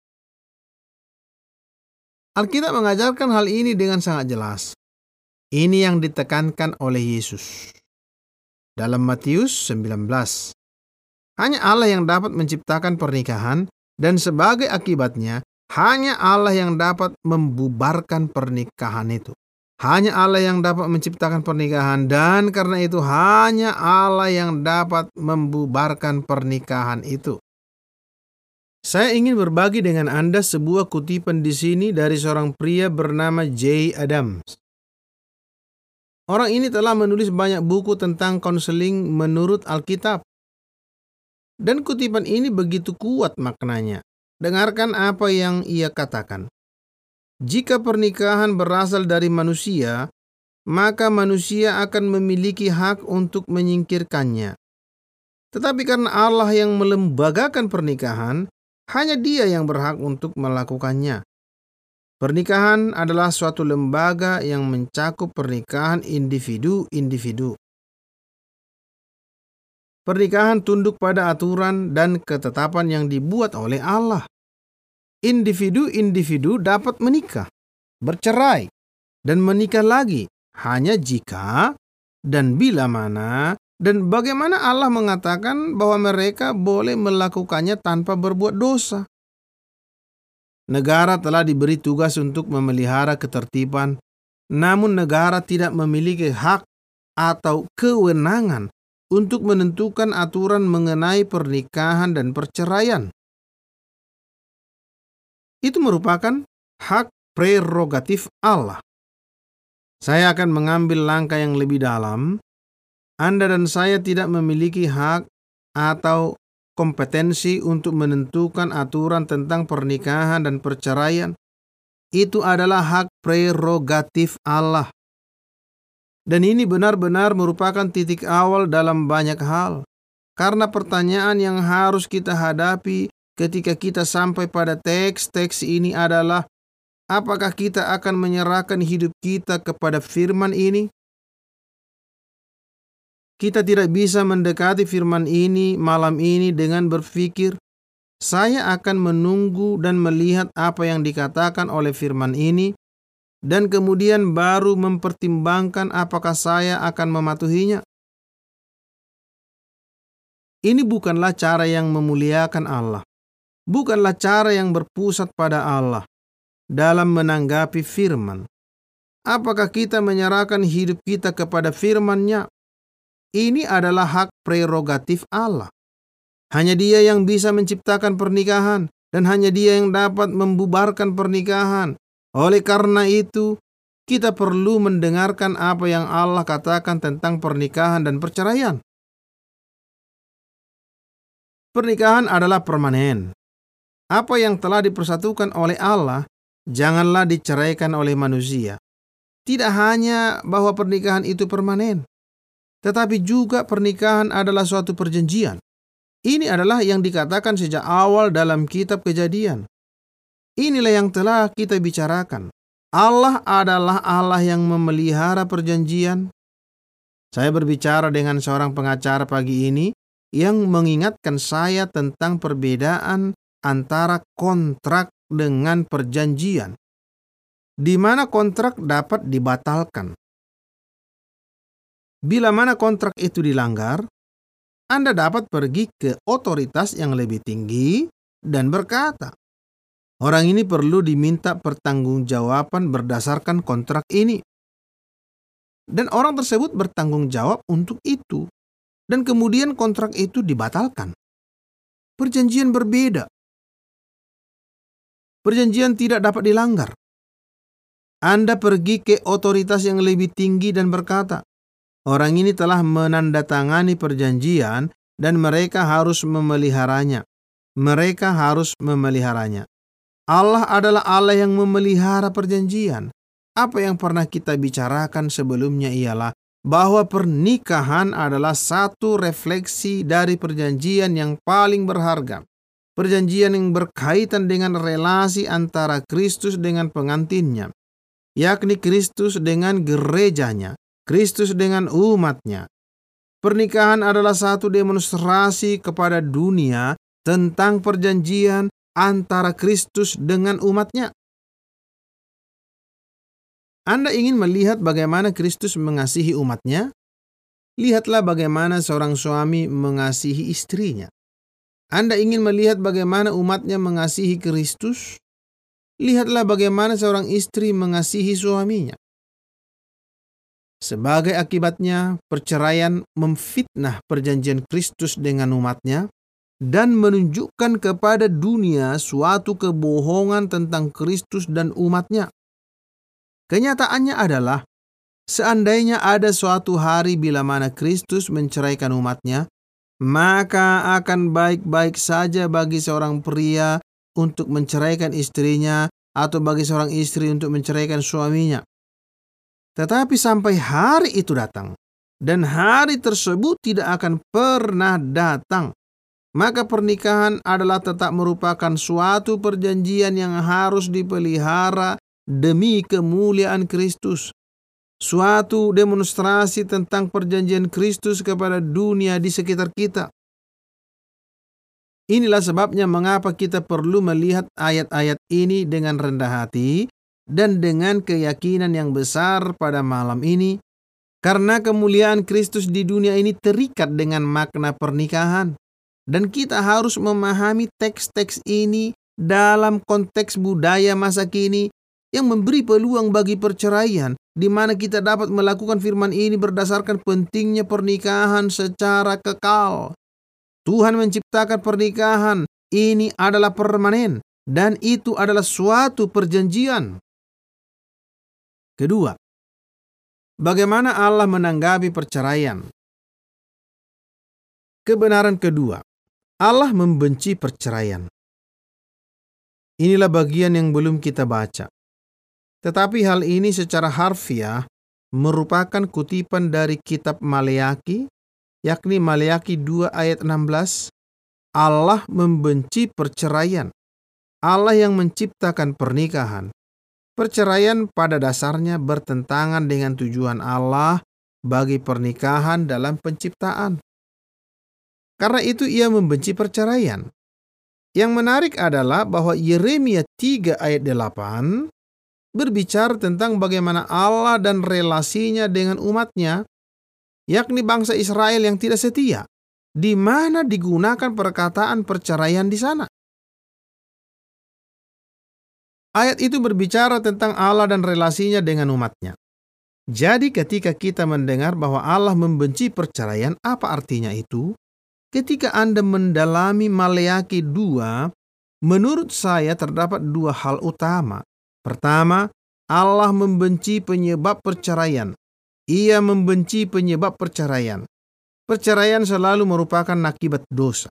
Alkitab mengajarkan hal ini dengan sangat jelas. Ini yang ditekankan oleh Yesus. Dalam Matius sembilan belas. Hanya Allah yang dapat menciptakan pernikahan, dan sebagai akibatnya, hanya Allah yang dapat membubarkan pernikahan itu. Hanya Allah yang dapat menciptakan pernikahan, dan karena itu hanya Allah yang dapat membubarkan pernikahan itu. Saya ingin berbagi dengan Anda sebuah kutipan di sini dari seorang pria bernama J. Adams. Orang ini telah menulis banyak buku tentang konseling menurut Alkitab. Dan kutipan ini begitu kuat maknanya. Dengarkan apa yang ia katakan. Jika pernikahan berasal dari manusia, maka manusia akan memiliki hak untuk menyingkirkannya. Tetapi karena Allah yang melembagakan pernikahan, hanya Dia yang berhak untuk melakukannya. Pernikahan adalah suatu lembaga yang mencakup pernikahan individu-individu. Pernikahan tunduk pada aturan dan ketetapan yang dibuat oleh Allah. Individu-individu dapat menikah, bercerai, dan menikah lagi hanya jika dan bila mana dan bagaimana Allah mengatakan bahwa mereka boleh melakukannya tanpa berbuat dosa. Negara telah diberi tugas untuk memelihara ketertiban, namun negara tidak memiliki hak atau kewenangan untuk menentukan aturan mengenai pernikahan dan perceraian. Itu merupakan hak prerogatif Allah. Saya akan mengambil langkah yang lebih dalam. Anda dan saya tidak memiliki hak atau kompetensi untuk menentukan aturan tentang pernikahan dan perceraian. Itu adalah hak prerogatif Allah. Dan ini benar-benar merupakan titik awal dalam banyak hal. Karena pertanyaan yang harus kita hadapi ketika kita sampai pada teks-teks ini adalah, apakah kita akan menyerahkan hidup kita kepada firman ini? Kita tidak bisa mendekati firman ini malam ini dengan berpikir, saya akan menunggu dan melihat apa yang dikatakan oleh firman ini, dan kemudian baru mempertimbangkan apakah saya akan mematuhinya. Ini bukanlah cara yang memuliakan Allah. Bukanlah cara yang berpusat pada Allah dalam menanggapi firman. Apakah kita menyerahkan hidup kita kepada firman-Nya? Ini adalah hak prerogatif Allah. Hanya Dia yang bisa menciptakan pernikahan, dan hanya Dia yang dapat membubarkan pernikahan. Oleh karena itu, kita perlu mendengarkan apa yang Allah katakan tentang pernikahan dan perceraian. Pernikahan adalah permanen. Apa yang telah dipersatukan oleh Allah, janganlah diceraikan oleh manusia. Tidak hanya bahwa pernikahan itu permanen, tetapi juga pernikahan adalah suatu perjanjian. Ini adalah yang dikatakan sejak awal dalam kitab Kejadian. Inilah yang telah kita bicarakan. Allah adalah Allah yang memelihara perjanjian. Saya berbicara dengan seorang pengacara pagi ini yang mengingatkan saya tentang perbedaan antara kontrak dengan perjanjian, di mana kontrak dapat dibatalkan. Bila mana kontrak itu dilanggar, Anda dapat pergi ke otoritas yang lebih tinggi dan berkata, orang ini perlu diminta pertanggungjawaban berdasarkan kontrak ini. Dan orang tersebut bertanggung jawab untuk itu. Dan kemudian kontrak itu dibatalkan. Perjanjian berbeda. Perjanjian tidak dapat dilanggar. Anda pergi ke otoritas yang lebih tinggi dan berkata, orang ini telah menandatangani perjanjian dan mereka harus memeliharanya. Mereka harus memeliharanya. Allah adalah Allah yang memelihara perjanjian. Apa yang pernah kita bicarakan sebelumnya ialah bahwa pernikahan adalah satu refleksi dari perjanjian yang paling berharga. Perjanjian yang berkaitan dengan relasi antara Kristus dengan pengantinnya, yakni Kristus dengan gerejanya, Kristus dengan umatnya. Pernikahan adalah satu demonstrasi kepada dunia tentang perjanjian antara Kristus dengan umatnya. Anda ingin melihat bagaimana Kristus mengasihi umatnya? Lihatlah bagaimana seorang suami mengasihi istrinya. Anda ingin melihat bagaimana umatnya mengasihi Kristus? Lihatlah bagaimana seorang istri mengasihi suaminya. Sebagai akibatnya, perceraian memfitnah perjanjian Kristus dengan umatnya dan menunjukkan kepada dunia suatu kebohongan tentang Kristus dan umatnya. Kenyataannya adalah, seandainya ada suatu hari bila mana Kristus menceraikan umatnya, maka akan baik-baik saja bagi seorang pria untuk menceraikan istrinya atau bagi seorang istri untuk menceraikan suaminya. Tetapi sampai hari itu datang, dan hari tersebut tidak akan pernah datang, maka pernikahan adalah tetap merupakan suatu perjanjian yang harus dipelihara demi kemuliaan Kristus. Suatu demonstrasi tentang perjanjian Kristus kepada dunia di sekitar kita. Inilah sebabnya mengapa kita perlu melihat ayat-ayat ini dengan rendah hati dan dengan keyakinan yang besar pada malam ini, karena kemuliaan Kristus di dunia ini terikat dengan makna pernikahan, dan kita harus memahami teks-teks ini dalam konteks budaya masa kini yang memberi peluang bagi perceraian, di mana kita dapat melakukan firman ini berdasarkan pentingnya pernikahan secara kekal. Tuhan menciptakan pernikahan ini adalah permanen, dan itu adalah suatu perjanjian. Kedua, bagaimana Allah menanggapi perceraian? Kebenaran kedua, Allah membenci perceraian. Inilah bagian yang belum kita baca. Tetapi hal ini secara harfiah merupakan kutipan dari kitab Maleaki, yakni Maleaki dua ayat enam belas. Allah membenci perceraian. Allah yang menciptakan pernikahan. Perceraian pada dasarnya bertentangan dengan tujuan Allah bagi pernikahan dalam penciptaan. Karena itu ia membenci perceraian. Yang menarik adalah bahwa Yeremia tiga ayat delapan berbicara tentang bagaimana Allah dan relasinya dengan umatnya, yakni bangsa Israel yang tidak setia, di mana digunakan perkataan perceraian di sana. Ayat itu berbicara tentang Allah dan relasinya dengan umatnya. Jadi ketika kita mendengar bahwa Allah membenci perceraian, apa artinya itu? Ketika Anda mendalami Maleaki dua, menurut saya terdapat dua hal utama. Pertama, Allah membenci penyebab perceraian. Ia membenci penyebab perceraian. Perceraian selalu merupakan akibat dosa.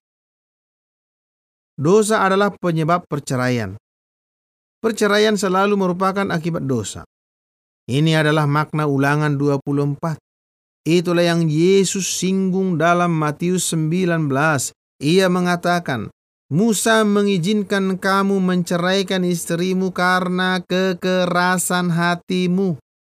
Dosa adalah penyebab perceraian. Perceraian selalu merupakan akibat dosa. Ini adalah makna Ulangan dua puluh empat. Itulah yang Yesus singgung dalam Matius sembilan belas. Ia mengatakan, Musa mengizinkan kamu menceraikan istrimu karena kekerasan hatimu.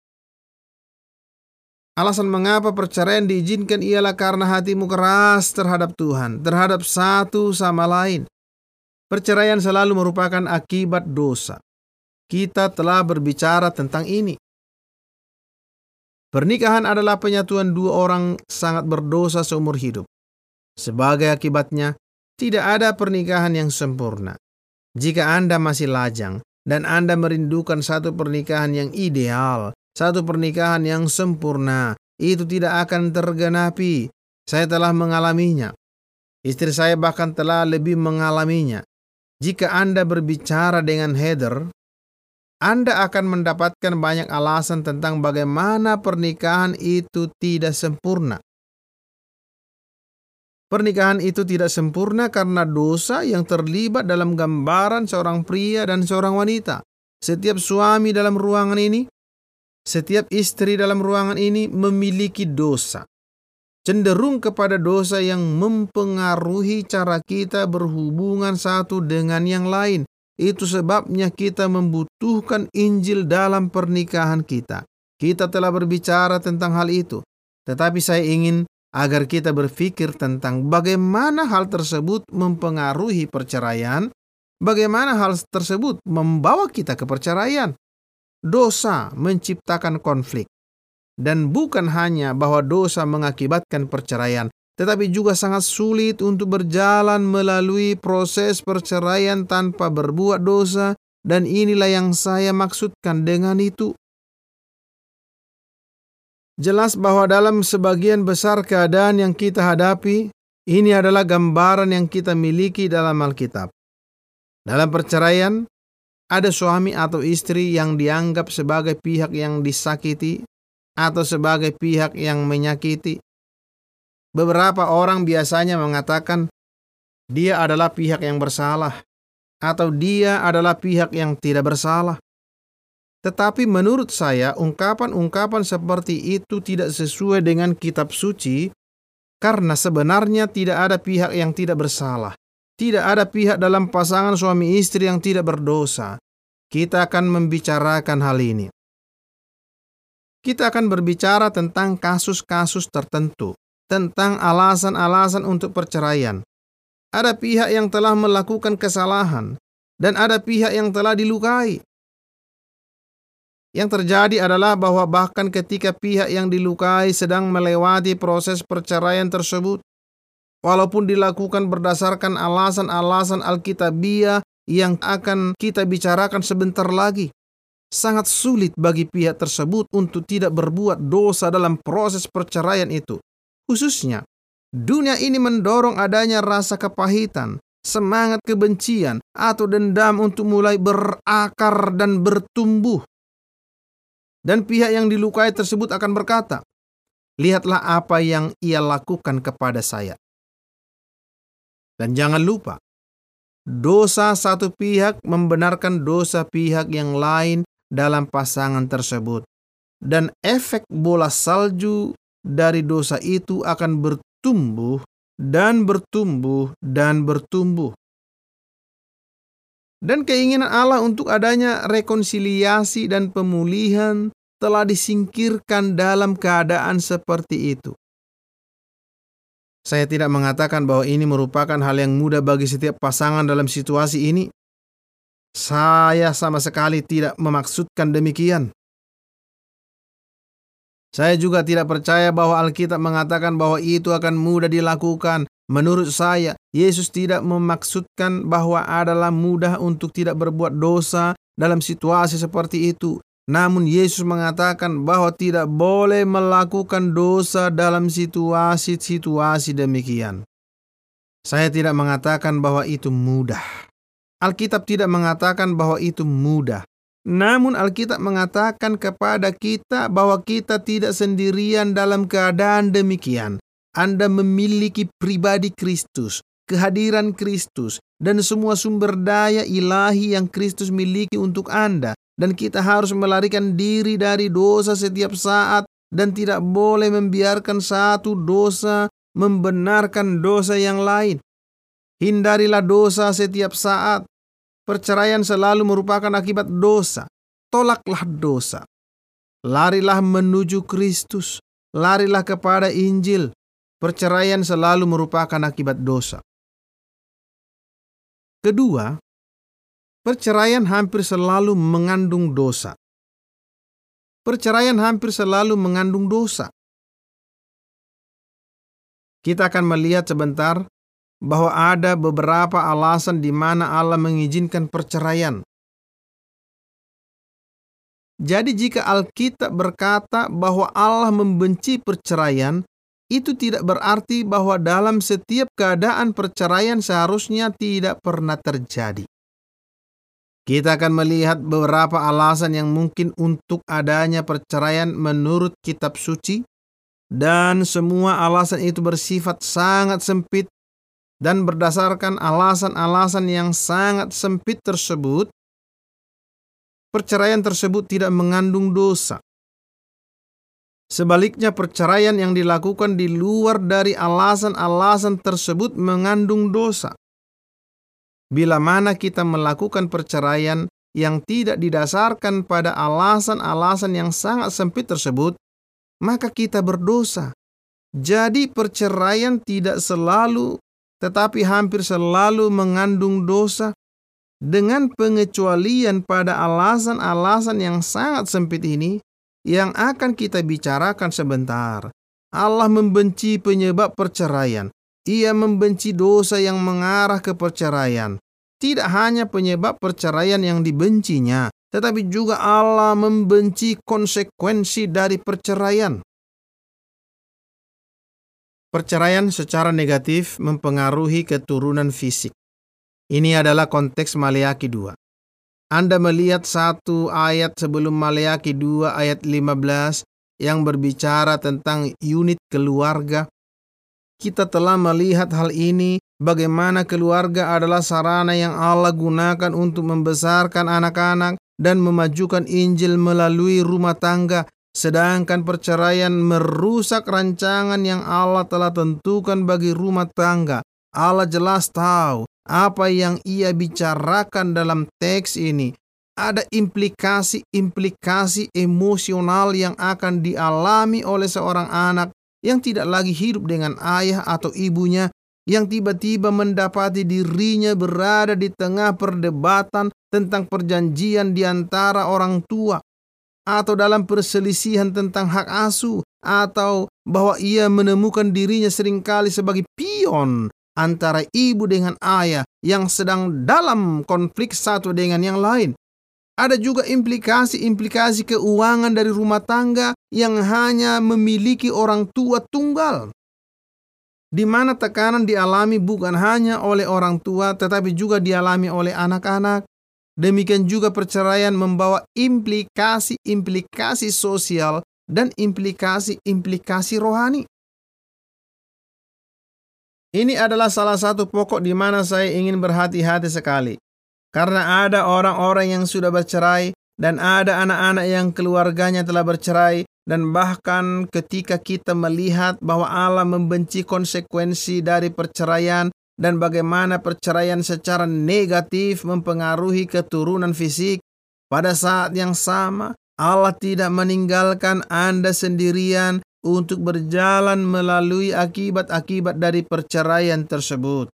Alasan mengapa perceraian diizinkan ialah karena hatimu keras terhadap Tuhan, terhadap satu sama lain. Perceraian selalu merupakan akibat dosa. Kita telah berbicara tentang ini. Pernikahan adalah penyatuan dua orang sangat berdosa seumur hidup. Sebagai akibatnya, tidak ada pernikahan yang sempurna. Jika Anda masih lajang dan Anda merindukan satu pernikahan yang ideal, satu pernikahan yang sempurna, itu tidak akan tergenapi. Saya telah mengalaminya. Istri saya bahkan telah lebih mengalaminya. Jika Anda berbicara dengan Heather, Anda akan mendapatkan banyak alasan tentang bagaimana pernikahan itu tidak sempurna. Pernikahan itu tidak sempurna karena dosa yang terlibat dalam gambaran seorang pria dan seorang wanita. Setiap suami dalam ruangan ini, setiap istri dalam ruangan ini memiliki dosa. Cenderung kepada dosa yang mempengaruhi cara kita berhubungan satu dengan yang lain. Itu sebabnya kita membutuhkan Injil dalam pernikahan kita. Kita telah berbicara tentang hal itu. Tetapi saya ingin agar kita berpikir tentang bagaimana hal tersebut mempengaruhi perceraian, bagaimana hal tersebut membawa kita ke perceraian. Dosa menciptakan konflik. Dan bukan hanya bahwa dosa mengakibatkan perceraian, tetapi juga sangat sulit untuk berjalan melalui proses perceraian tanpa berbuat dosa, dan inilah yang saya maksudkan dengan itu. Jelas bahwa dalam sebagian besar keadaan yang kita hadapi, ini adalah gambaran yang kita miliki dalam Alkitab. Dalam perceraian, ada suami atau istri yang dianggap sebagai pihak yang disakiti atau sebagai pihak yang menyakiti. Beberapa orang biasanya mengatakan dia adalah pihak yang bersalah. atau dia adalah pihak yang tidak bersalah. Tetapi menurut saya, ungkapan-ungkapan seperti itu tidak sesuai dengan kitab suci, karena sebenarnya tidak ada pihak yang tidak bersalah. Tidak ada pihak dalam pasangan suami istri yang tidak berdosa. Kita akan membicarakan hal ini. Kita akan berbicara tentang kasus-kasus tertentu, tentang alasan-alasan untuk perceraian. Ada pihak yang telah melakukan kesalahan, dan ada pihak yang telah dilukai. Yang terjadi adalah bahwa bahkan ketika pihak yang dilukai sedang melewati proses perceraian tersebut, walaupun dilakukan berdasarkan alasan-alasan Alkitabiah yang akan kita bicarakan sebentar lagi, sangat sulit bagi pihak tersebut untuk tidak berbuat dosa dalam proses perceraian itu. Khususnya, dunia ini mendorong adanya rasa kepahitan, semangat kebencian, atau dendam untuk mulai berakar dan bertumbuh. Dan pihak yang dilukai tersebut akan berkata, "Lihatlah apa yang ia lakukan kepada saya." Dan jangan lupa, dosa satu pihak membenarkan dosa pihak yang lain dalam pasangan tersebut. Dan efek bola salju dari dosa itu akan bertumbuh dan bertumbuh dan bertumbuh. Dan keinginan Allah untuk adanya rekonsiliasi dan pemulihan telah disingkirkan dalam keadaan seperti itu. Saya tidak mengatakan bahwa ini merupakan hal yang mudah bagi setiap pasangan dalam situasi ini. Saya sama sekali tidak memaksudkan demikian. Saya juga tidak percaya bahwa Alkitab mengatakan bahwa itu akan mudah dilakukan. Menurut saya, Yesus tidak memaksudkan bahwa adalah mudah untuk tidak berbuat dosa dalam situasi seperti itu. Namun Yesus mengatakan bahwa tidak boleh melakukan dosa dalam situasi-situasi demikian. Saya tidak mengatakan bahwa itu mudah. Alkitab tidak mengatakan bahwa itu mudah. Namun Alkitab mengatakan kepada kita bahwa kita tidak sendirian dalam keadaan demikian. Anda memiliki pribadi Kristus, kehadiran Kristus, dan semua sumber daya ilahi yang Kristus miliki untuk Anda. Dan kita harus melarikan diri dari dosa setiap saat dan tidak boleh membiarkan satu dosa membenarkan dosa yang lain. Hindarilah dosa setiap saat. Perceraian selalu merupakan akibat dosa. Tolaklah dosa. Larilah menuju Kristus. Larilah kepada Injil. Perceraian selalu merupakan akibat dosa. Kedua, perceraian hampir selalu mengandung dosa. Perceraian hampir selalu mengandung dosa. Kita akan melihat sebentar bahwa ada beberapa alasan di mana Allah mengizinkan perceraian. Jadi jika Alkitab berkata bahwa Allah membenci perceraian, itu tidak berarti bahwa dalam setiap keadaan perceraian seharusnya tidak pernah terjadi. Kita akan melihat beberapa alasan yang mungkin untuk adanya perceraian menurut kitab suci, dan semua alasan itu bersifat sangat sempit, dan berdasarkan alasan-alasan yang sangat sempit tersebut, perceraian tersebut tidak mengandung dosa. Sebaliknya, perceraian yang dilakukan di luar dari alasan-alasan tersebut mengandung dosa. Bila mana kita melakukan perceraian yang tidak didasarkan pada alasan-alasan yang sangat sempit tersebut, maka kita berdosa. Jadi perceraian tidak selalu, tetapi hampir selalu mengandung dosa, dengan pengecualian pada alasan-alasan yang sangat sempit ini, yang akan kita bicarakan sebentar. Allah membenci penyebab perceraian. Ia membenci dosa yang mengarah ke perceraian. Tidak hanya penyebab perceraian yang dibencinya, tetapi juga Allah membenci konsekuensi dari perceraian. Perceraian secara negatif mempengaruhi keturunan fisik. Ini adalah konteks Maleakhi dua. Anda melihat satu ayat sebelum Maleakhi dua ayat lima belas yang berbicara tentang unit keluarga. Kita telah melihat hal ini bagaimana keluarga adalah sarana yang Allah gunakan untuk membesarkan anak-anak dan memajukan Injil melalui rumah tangga, sedangkan perceraian merusak rancangan yang Allah telah tentukan bagi rumah tangga. Allah jelas tahu apa yang Ia bicarakan dalam teks ini. Ada implikasi-implikasi emosional yang akan dialami oleh seorang anak yang tidak lagi hidup dengan ayah atau ibunya, yang tiba-tiba mendapati dirinya berada di tengah perdebatan tentang perjanjian di antara orang tua, atau dalam perselisihan tentang hak asuh, atau bahwa ia menemukan dirinya seringkali sebagai pion antara ibu dengan ayah yang sedang dalam konflik satu dengan yang lain. Ada juga implikasi-implikasi keuangan dari rumah tangga yang hanya memiliki orang tua tunggal, di mana tekanan dialami bukan hanya oleh orang tua, tetapi juga dialami oleh anak-anak. Demikian juga perceraian membawa implikasi-implikasi sosial dan implikasi-implikasi rohani. Ini adalah salah satu pokok di mana saya ingin berhati-hati sekali. Karena ada orang-orang yang sudah bercerai dan ada anak-anak yang keluarganya telah bercerai, dan bahkan ketika kita melihat bahwa Allah membenci konsekuensi dari perceraian dan bagaimana perceraian secara negatif mempengaruhi keturunan fisik, pada saat yang sama Allah tidak meninggalkan Anda sendirian untuk berjalan melalui akibat-akibat dari perceraian tersebut.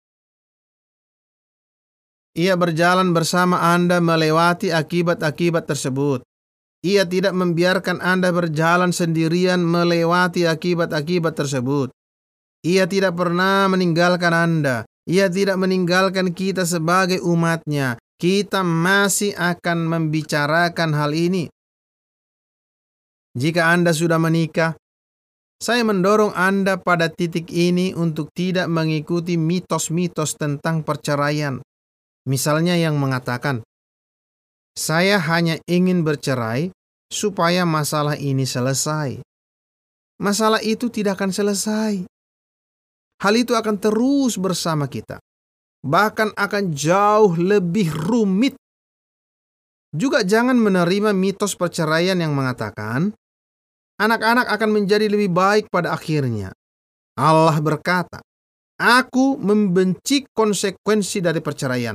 Ia berjalan bersama Anda melewati akibat-akibat tersebut. Ia tidak membiarkan Anda berjalan sendirian melewati akibat-akibat tersebut. Ia tidak pernah meninggalkan Anda. Ia tidak meninggalkan kita sebagai umatnya. Kita masih akan membicarakan hal ini. Jika Anda sudah menikah, saya mendorong Anda pada titik ini untuk tidak mengikuti mitos-mitos tentang perceraian. Misalnya yang mengatakan, saya hanya ingin bercerai supaya masalah ini selesai. Masalah itu tidak akan selesai. Hal itu akan terus bersama kita. Bahkan akan jauh lebih rumit. Juga jangan menerima mitos perceraian yang mengatakan, anak-anak akan menjadi lebih baik pada akhirnya. Allah berkata, aku membenci konsekuensi dari perceraian.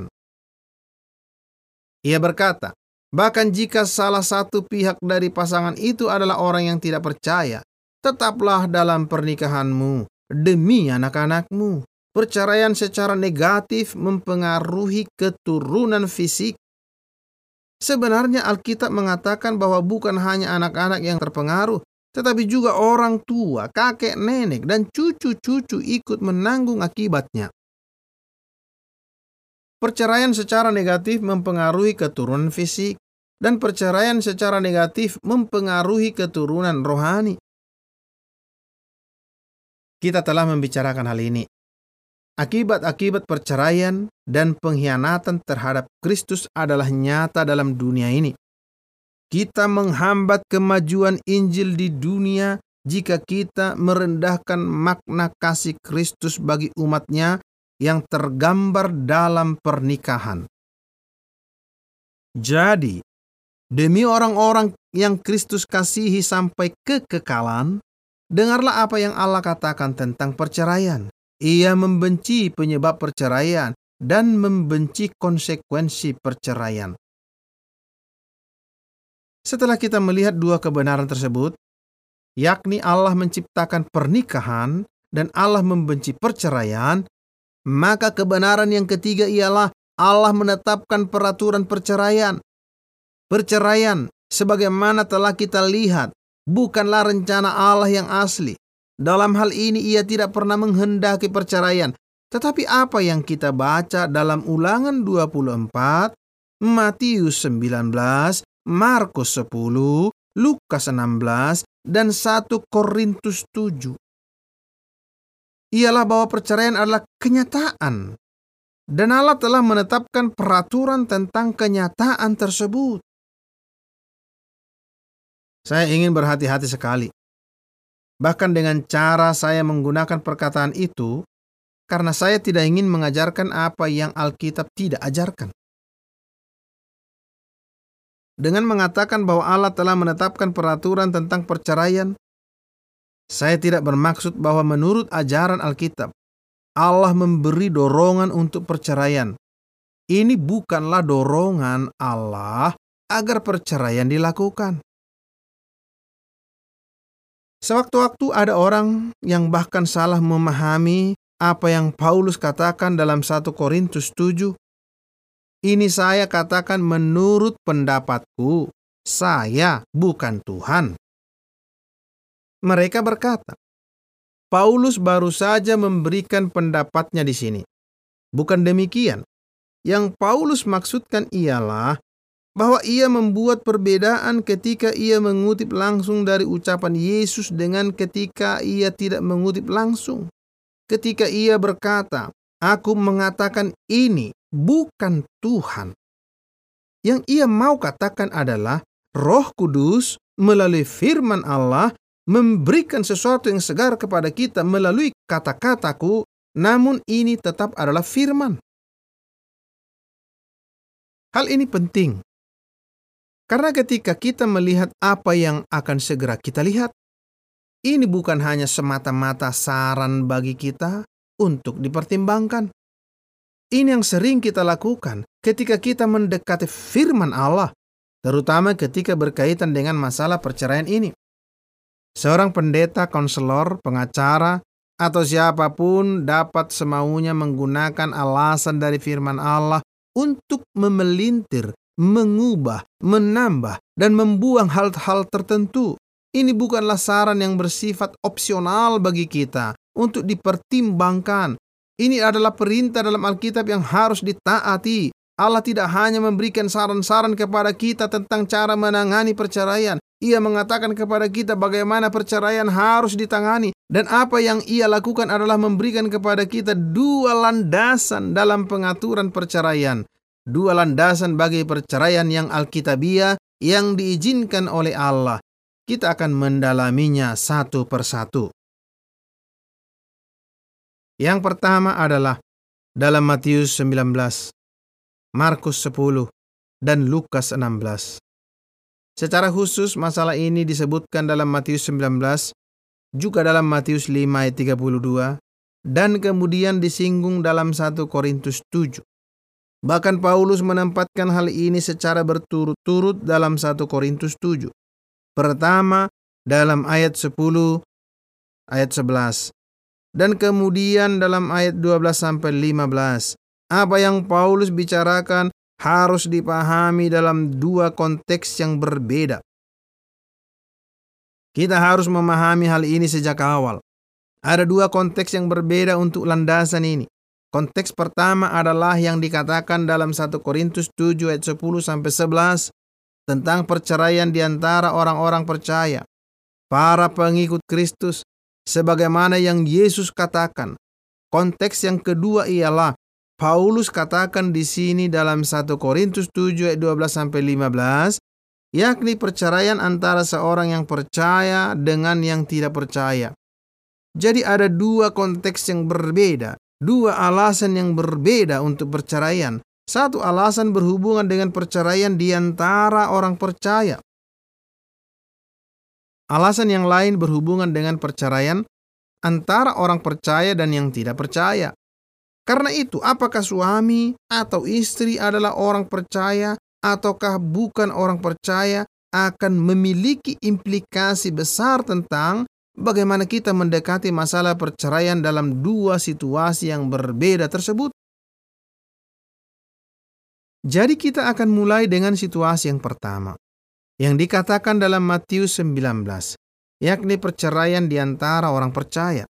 Ia berkata, bahkan jika salah satu pihak dari pasangan itu adalah orang yang tidak percaya, tetaplah dalam pernikahanmu demi anak-anakmu. Perceraian secara negatif mempengaruhi keturunan fisik. Sebenarnya Alkitab mengatakan bahwa bukan hanya anak-anak yang terpengaruh, tetapi juga orang tua, kakek, nenek, dan cucu-cucu ikut menanggung akibatnya. Perceraian secara negatif mempengaruhi keturunan fisik, dan perceraian secara negatif mempengaruhi keturunan rohani. Kita telah membicarakan hal ini. Akibat-akibat perceraian dan pengkhianatan terhadap Kristus adalah nyata dalam dunia ini. Kita menghambat kemajuan Injil di dunia jika kita merendahkan makna kasih Kristus bagi umatnya yang tergambar dalam pernikahan. Jadi, demi orang-orang yang Kristus kasihi sampai kekekalan, dengarlah apa yang Allah katakan tentang perceraian. Ia membenci penyebab perceraian dan membenci konsekuensi perceraian. Setelah kita melihat dua kebenaran tersebut, yakni Allah menciptakan pernikahan dan Allah membenci perceraian, maka kebenaran yang ketiga ialah Allah menetapkan peraturan perceraian. Perceraian, sebagaimana telah kita lihat, bukanlah rencana Allah yang asli. Dalam hal ini ia tidak pernah menghendaki perceraian. Tetapi apa yang kita baca dalam Ulangan dua puluh empat, Matius sembilan belas, Markus sepuluh, Lukas enam belas, dan satu Korintus tujuh. Ialah bahwa perceraian adalah kenyataan. Dan Allah telah menetapkan peraturan tentang kenyataan tersebut. Saya ingin berhati-hati sekali. Bahkan dengan cara saya menggunakan perkataan itu, karena saya tidak ingin mengajarkan apa yang Alkitab tidak ajarkan. Dengan mengatakan bahwa Allah telah menetapkan peraturan tentang perceraian, saya tidak bermaksud bahwa menurut ajaran Alkitab, Allah memberi dorongan untuk perceraian. Ini bukanlah dorongan Allah agar perceraian dilakukan. Sewaktu-waktu ada orang yang bahkan salah memahami apa yang Paulus katakan dalam satu Korintus tujuh. Ini saya katakan menurut pendapatku, saya bukan Tuhan. Mereka berkata, Paulus baru saja memberikan pendapatnya di sini. Bukan demikian. Yang Paulus maksudkan ialah bahwa ia membuat perbedaan ketika ia mengutip langsung dari ucapan Yesus dengan ketika ia tidak mengutip langsung. Ketika ia berkata, aku mengatakan ini bukan Tuhan. Yang ia mau katakan adalah Roh Kudus melalui firman Allah memberikan sesuatu yang segar kepada kita melalui kata-kataku, namun ini tetap adalah firman. Hal ini penting, karena ketika kita melihat apa yang akan segera kita lihat, ini bukan hanya semata-mata saran bagi kita untuk dipertimbangkan. Ini yang sering kita lakukan ketika kita mendekati firman Allah, terutama ketika berkaitan dengan masalah perceraian ini. Seorang pendeta, konselor, pengacara, atau siapapun dapat semaunya menggunakan alasan dari firman Allah untuk memelintir, mengubah, menambah, dan membuang hal-hal tertentu. Ini bukanlah saran yang bersifat opsional bagi kita untuk dipertimbangkan. Ini adalah perintah dalam Alkitab yang harus ditaati. Allah tidak hanya memberikan saran-saran kepada kita tentang cara menangani perceraian. Ia mengatakan kepada kita bagaimana perceraian harus ditangani. Dan apa yang ia lakukan adalah memberikan kepada kita dua landasan dalam pengaturan perceraian. Dua landasan bagi perceraian yang alkitabiah yang diizinkan oleh Allah. Kita akan mendalaminya satu persatu. Yang pertama adalah dalam Matius sembilan belas, Markus sepuluh, dan Lukas enam belas. Secara khusus masalah ini disebutkan dalam Matius sembilan belas, juga dalam Matius lima ayat tiga puluh dua, dan kemudian disinggung dalam satu Korintus tujuh. Bahkan Paulus menempatkan hal ini secara berturut-turut dalam satu Korintus tujuh. Pertama dalam ayat sepuluh, ayat sebelas, dan kemudian dalam ayat dua belas sampai lima belas. Apa yang Paulus bicarakan harus dipahami dalam dua konteks yang berbeda. Kita harus memahami hal ini sejak awal. Ada dua konteks yang berbeda untuk landasan ini. Konteks pertama adalah yang dikatakan dalam satu Korintus tujuh ayat sepuluh sampai sebelas tentang perceraian di antara orang-orang percaya, para pengikut Kristus, sebagaimana yang Yesus katakan. Konteks yang kedua ialah Paulus katakan di sini dalam satu Korintus tujuh ayat dua belas sampai lima belas, yakni perceraian antara seorang yang percaya dengan yang tidak percaya. Jadi ada dua konteks yang berbeda, dua alasan yang berbeda untuk perceraian. Satu alasan berhubungan dengan perceraian di antara orang percaya. Alasan yang lain berhubungan dengan perceraian antara orang percaya dan yang tidak percaya. Karena itu, apakah suami atau istri adalah orang percaya ataukah bukan orang percaya akan memiliki implikasi besar tentang bagaimana kita mendekati masalah perceraian dalam dua situasi yang berbeda tersebut. Jadi kita akan mulai dengan situasi yang pertama, yang dikatakan dalam Matius sembilan belas, yakni perceraian di antara orang percaya.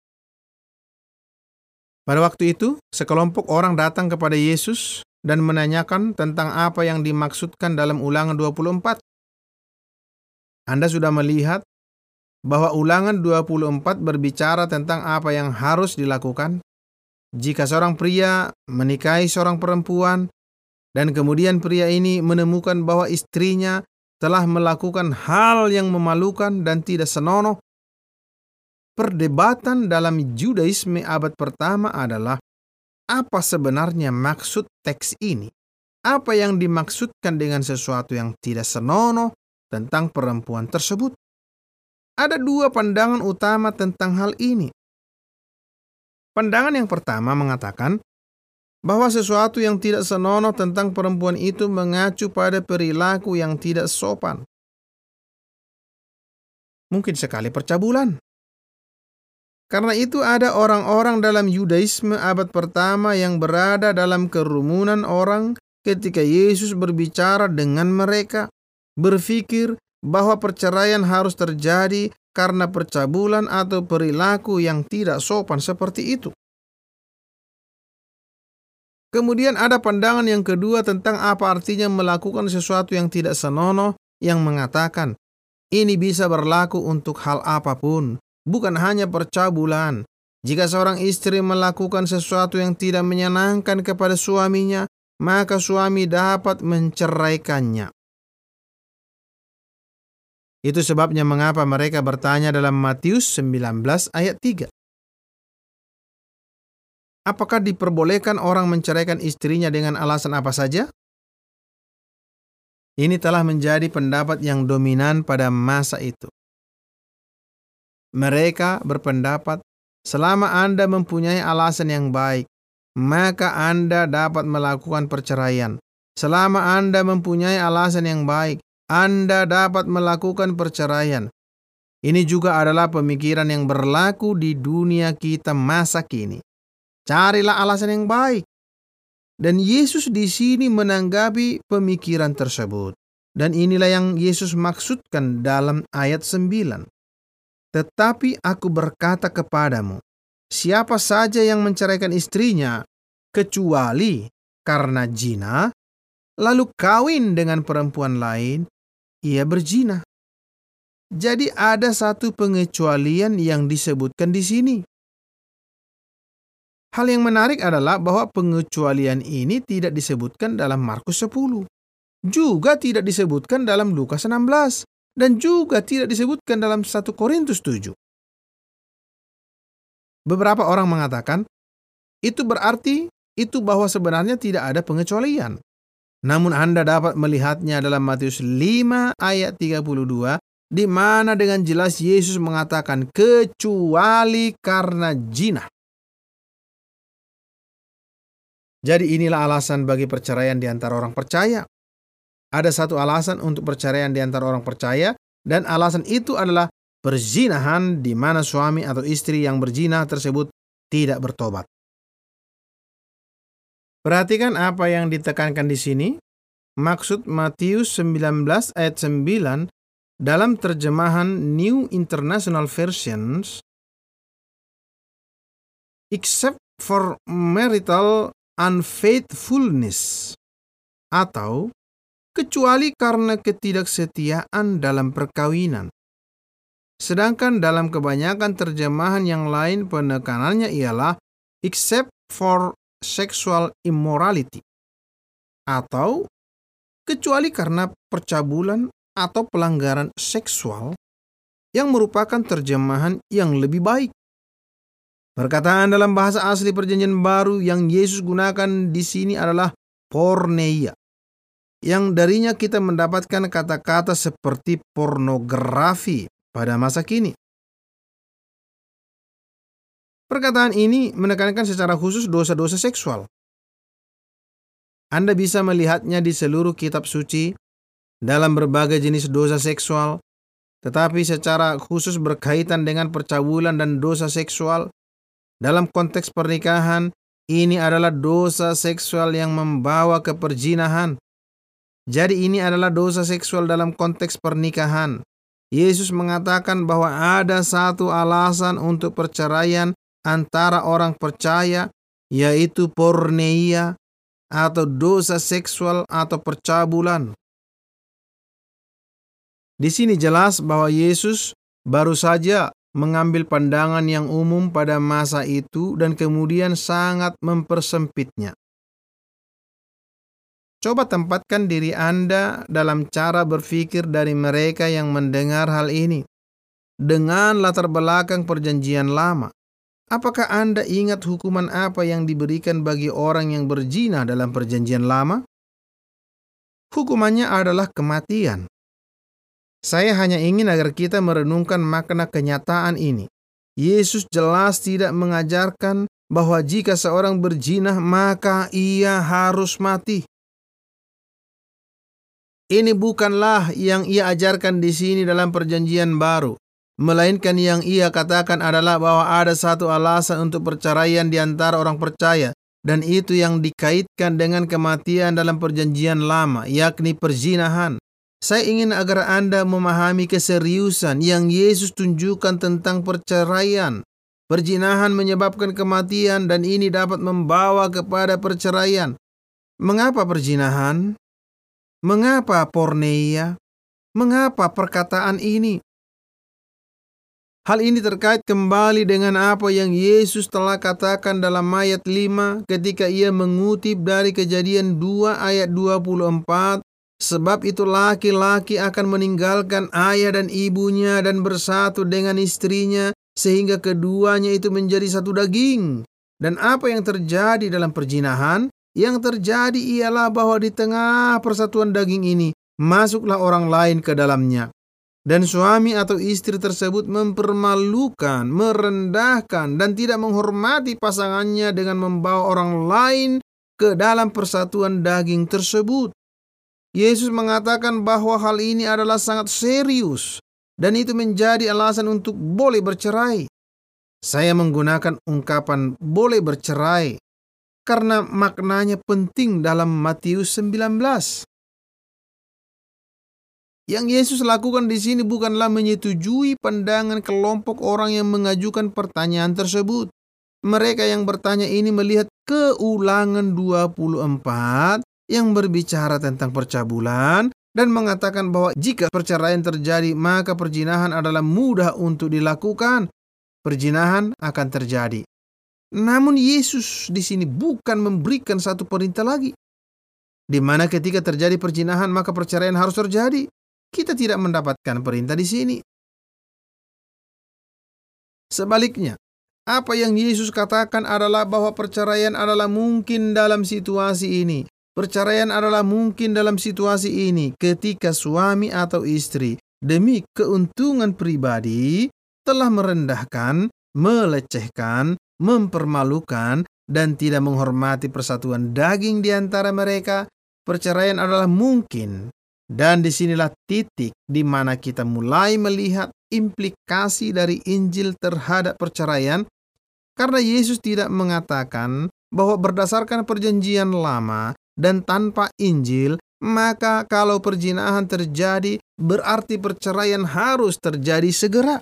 Pada waktu itu, sekelompok orang datang kepada Yesus dan menanyakan tentang apa yang dimaksudkan dalam Ulangan dua puluh empat. Anda sudah melihat bahwa Ulangan dua puluh empat berbicara tentang apa yang harus dilakukan jika seorang pria menikahi seorang perempuan dan kemudian pria ini menemukan bahwa istrinya telah melakukan hal yang memalukan dan tidak senonoh. Perdebatan dalam Judaisme abad pertama adalah apa sebenarnya maksud teks ini? Apa yang dimaksudkan dengan sesuatu yang tidak senonoh tentang perempuan tersebut? Ada dua pandangan utama tentang hal ini. Pandangan yang pertama mengatakan bahwa sesuatu yang tidak senonoh tentang perempuan itu mengacu pada perilaku yang tidak sopan. Mungkin sekali percabulan. Karena itu ada orang-orang dalam Yudaisme abad pertama yang berada dalam kerumunan orang ketika Yesus berbicara dengan mereka, berpikir bahwa perceraian harus terjadi karena percabulan atau perilaku yang tidak sopan seperti itu. Kemudian ada pandangan yang kedua tentang apa artinya melakukan sesuatu yang tidak senonoh, yang mengatakan ini bisa berlaku untuk hal apapun, bukan hanya percabulan. Jika seorang istri melakukan sesuatu yang tidak menyenangkan kepada suaminya, maka suami dapat menceraikannya. Itu sebabnya mengapa mereka bertanya dalam Matius sembilan belas ayat tiga. Apakah diperbolehkan orang menceraikan istrinya dengan alasan apa saja? Ini telah menjadi pendapat yang dominan pada masa itu. Mereka berpendapat, selama Anda mempunyai alasan yang baik, maka Anda dapat melakukan perceraian. Selama Anda mempunyai alasan yang baik, Anda dapat melakukan perceraian. Ini juga adalah pemikiran yang berlaku di dunia kita masa kini. Carilah alasan yang baik. Dan Yesus di sini menanggapi pemikiran tersebut. Dan inilah yang Yesus maksudkan dalam ayat sembilan. Tetapi aku berkata kepadamu, siapa saja yang menceraikan istrinya, kecuali karena zina, lalu kawin dengan perempuan lain, ia berzina. Jadi ada satu pengecualian yang disebutkan di sini. Hal yang menarik adalah bahwa pengecualian ini tidak disebutkan dalam Markus sepuluh. Juga tidak disebutkan dalam Lukas enam belas. Dan juga tidak disebutkan dalam satu Korintus tujuh. Beberapa orang mengatakan, itu berarti itu bahwa sebenarnya tidak ada pengecualian. Namun Anda dapat melihatnya dalam Matius lima ayat tiga puluh dua, di mana dengan jelas Yesus mengatakan, kecuali karena zina. Jadi inilah alasan bagi perceraian di antara orang percaya. Ada satu alasan untuk perceraian di antara orang percaya, dan alasan itu adalah perzinahan di mana suami atau istri yang berzina tersebut tidak bertobat. Perhatikan apa yang ditekankan di sini. Maksud Matius sembilan belas ayat sembilan dalam terjemahan New International Versions, except for marital unfaithfulness, atau kecuali karena ketidaksetiaan dalam perkawinan. Sedangkan dalam kebanyakan terjemahan yang lain penekanannya ialah except for sexual immorality, atau kecuali karena percabulan atau pelanggaran seksual, yang merupakan terjemahan yang lebih baik. Perkataan dalam bahasa asli Perjanjian Baru yang Yesus gunakan di sini adalah porneia, yang darinya kita mendapatkan kata-kata seperti pornografi pada masa kini. Perkataan ini menekankan secara khusus dosa-dosa seksual. Anda bisa melihatnya di seluruh kitab suci dalam berbagai jenis dosa seksual, tetapi secara khusus berkaitan dengan percabulan dan dosa seksual. Dalam konteks pernikahan, ini adalah dosa seksual yang membawa ke perzinahan. Jadi ini adalah dosa seksual dalam konteks pernikahan. Yesus mengatakan bahwa ada satu alasan untuk perceraian antara orang percaya, yaitu porneia atau dosa seksual atau percabulan. Di sini jelas bahwa Yesus baru saja mengambil pandangan yang umum pada masa itu dan kemudian sangat mempersempitnya. Coba tempatkan diri Anda dalam cara berpikir dari mereka yang mendengar hal ini. dengan latar belakang perjanjian lama. Apakah Anda ingat hukuman apa yang diberikan bagi orang yang berzina dalam perjanjian lama? Hukumannya adalah kematian. Saya hanya ingin agar kita merenungkan makna kenyataan ini. Yesus jelas tidak mengajarkan bahwa jika seorang berzina maka ia harus mati. Ini bukanlah yang ia ajarkan di sini dalam perjanjian baru, melainkan yang ia katakan adalah bahwa ada satu alasan untuk perceraian di antara orang percaya, dan itu yang dikaitkan dengan kematian dalam perjanjian lama, yakni perzinahan. Saya ingin agar Anda memahami keseriusan yang Yesus tunjukkan tentang perceraian. Perzinahan menyebabkan kematian dan ini dapat membawa kepada perceraian. Mengapa perzinahan? Mengapa porneia? Mengapa perkataan ini? Hal ini terkait kembali dengan apa yang Yesus telah katakan dalam ayat lima ketika ia mengutip dari Kejadian dua ayat dua puluh empat. Sebab itu laki-laki akan meninggalkan ayah dan ibunya dan bersatu dengan istrinya sehingga keduanya itu menjadi satu daging. Dan apa yang terjadi dalam perzinahan? Yang terjadi ialah bahwa di tengah persatuan daging ini masuklah orang lain ke dalamnya. Dan suami atau istri tersebut mempermalukan, merendahkan, dan tidak menghormati pasangannya dengan membawa orang lain ke dalam persatuan daging tersebut. Yesus mengatakan bahwa hal ini adalah sangat serius dan itu menjadi alasan untuk boleh bercerai. Saya menggunakan ungkapan boleh bercerai karena maknanya penting dalam Matius sembilan belas. Yang Yesus lakukan di sini bukanlah menyetujui pandangan kelompok orang yang mengajukan pertanyaan tersebut. Mereka yang bertanya ini melihat Keulangan dua puluh empat yang berbicara tentang percabulan dan mengatakan bahwa jika perceraian terjadi maka perzinahan adalah mudah untuk dilakukan. Perzinahan akan terjadi. Namun Yesus di sini bukan memberikan satu perintah lagi, di mana ketika terjadi perzinahan maka perceraian harus terjadi. Kita tidak mendapatkan perintah di sini. Sebaliknya, apa yang Yesus katakan adalah bahwa perceraian adalah mungkin dalam situasi ini. Perceraian adalah mungkin dalam situasi ini ketika suami atau istri demi keuntungan pribadi telah merendahkan, melecehkan, mempermalukan, dan tidak menghormati persatuan daging di antara mereka. Perceraian adalah mungkin. Dan disinilah titik di mana kita mulai melihat implikasi dari Injil terhadap perceraian, karena Yesus tidak mengatakan bahwa berdasarkan perjanjian lama dan tanpa Injil, maka kalau perzinahan terjadi, berarti perceraian harus terjadi segera.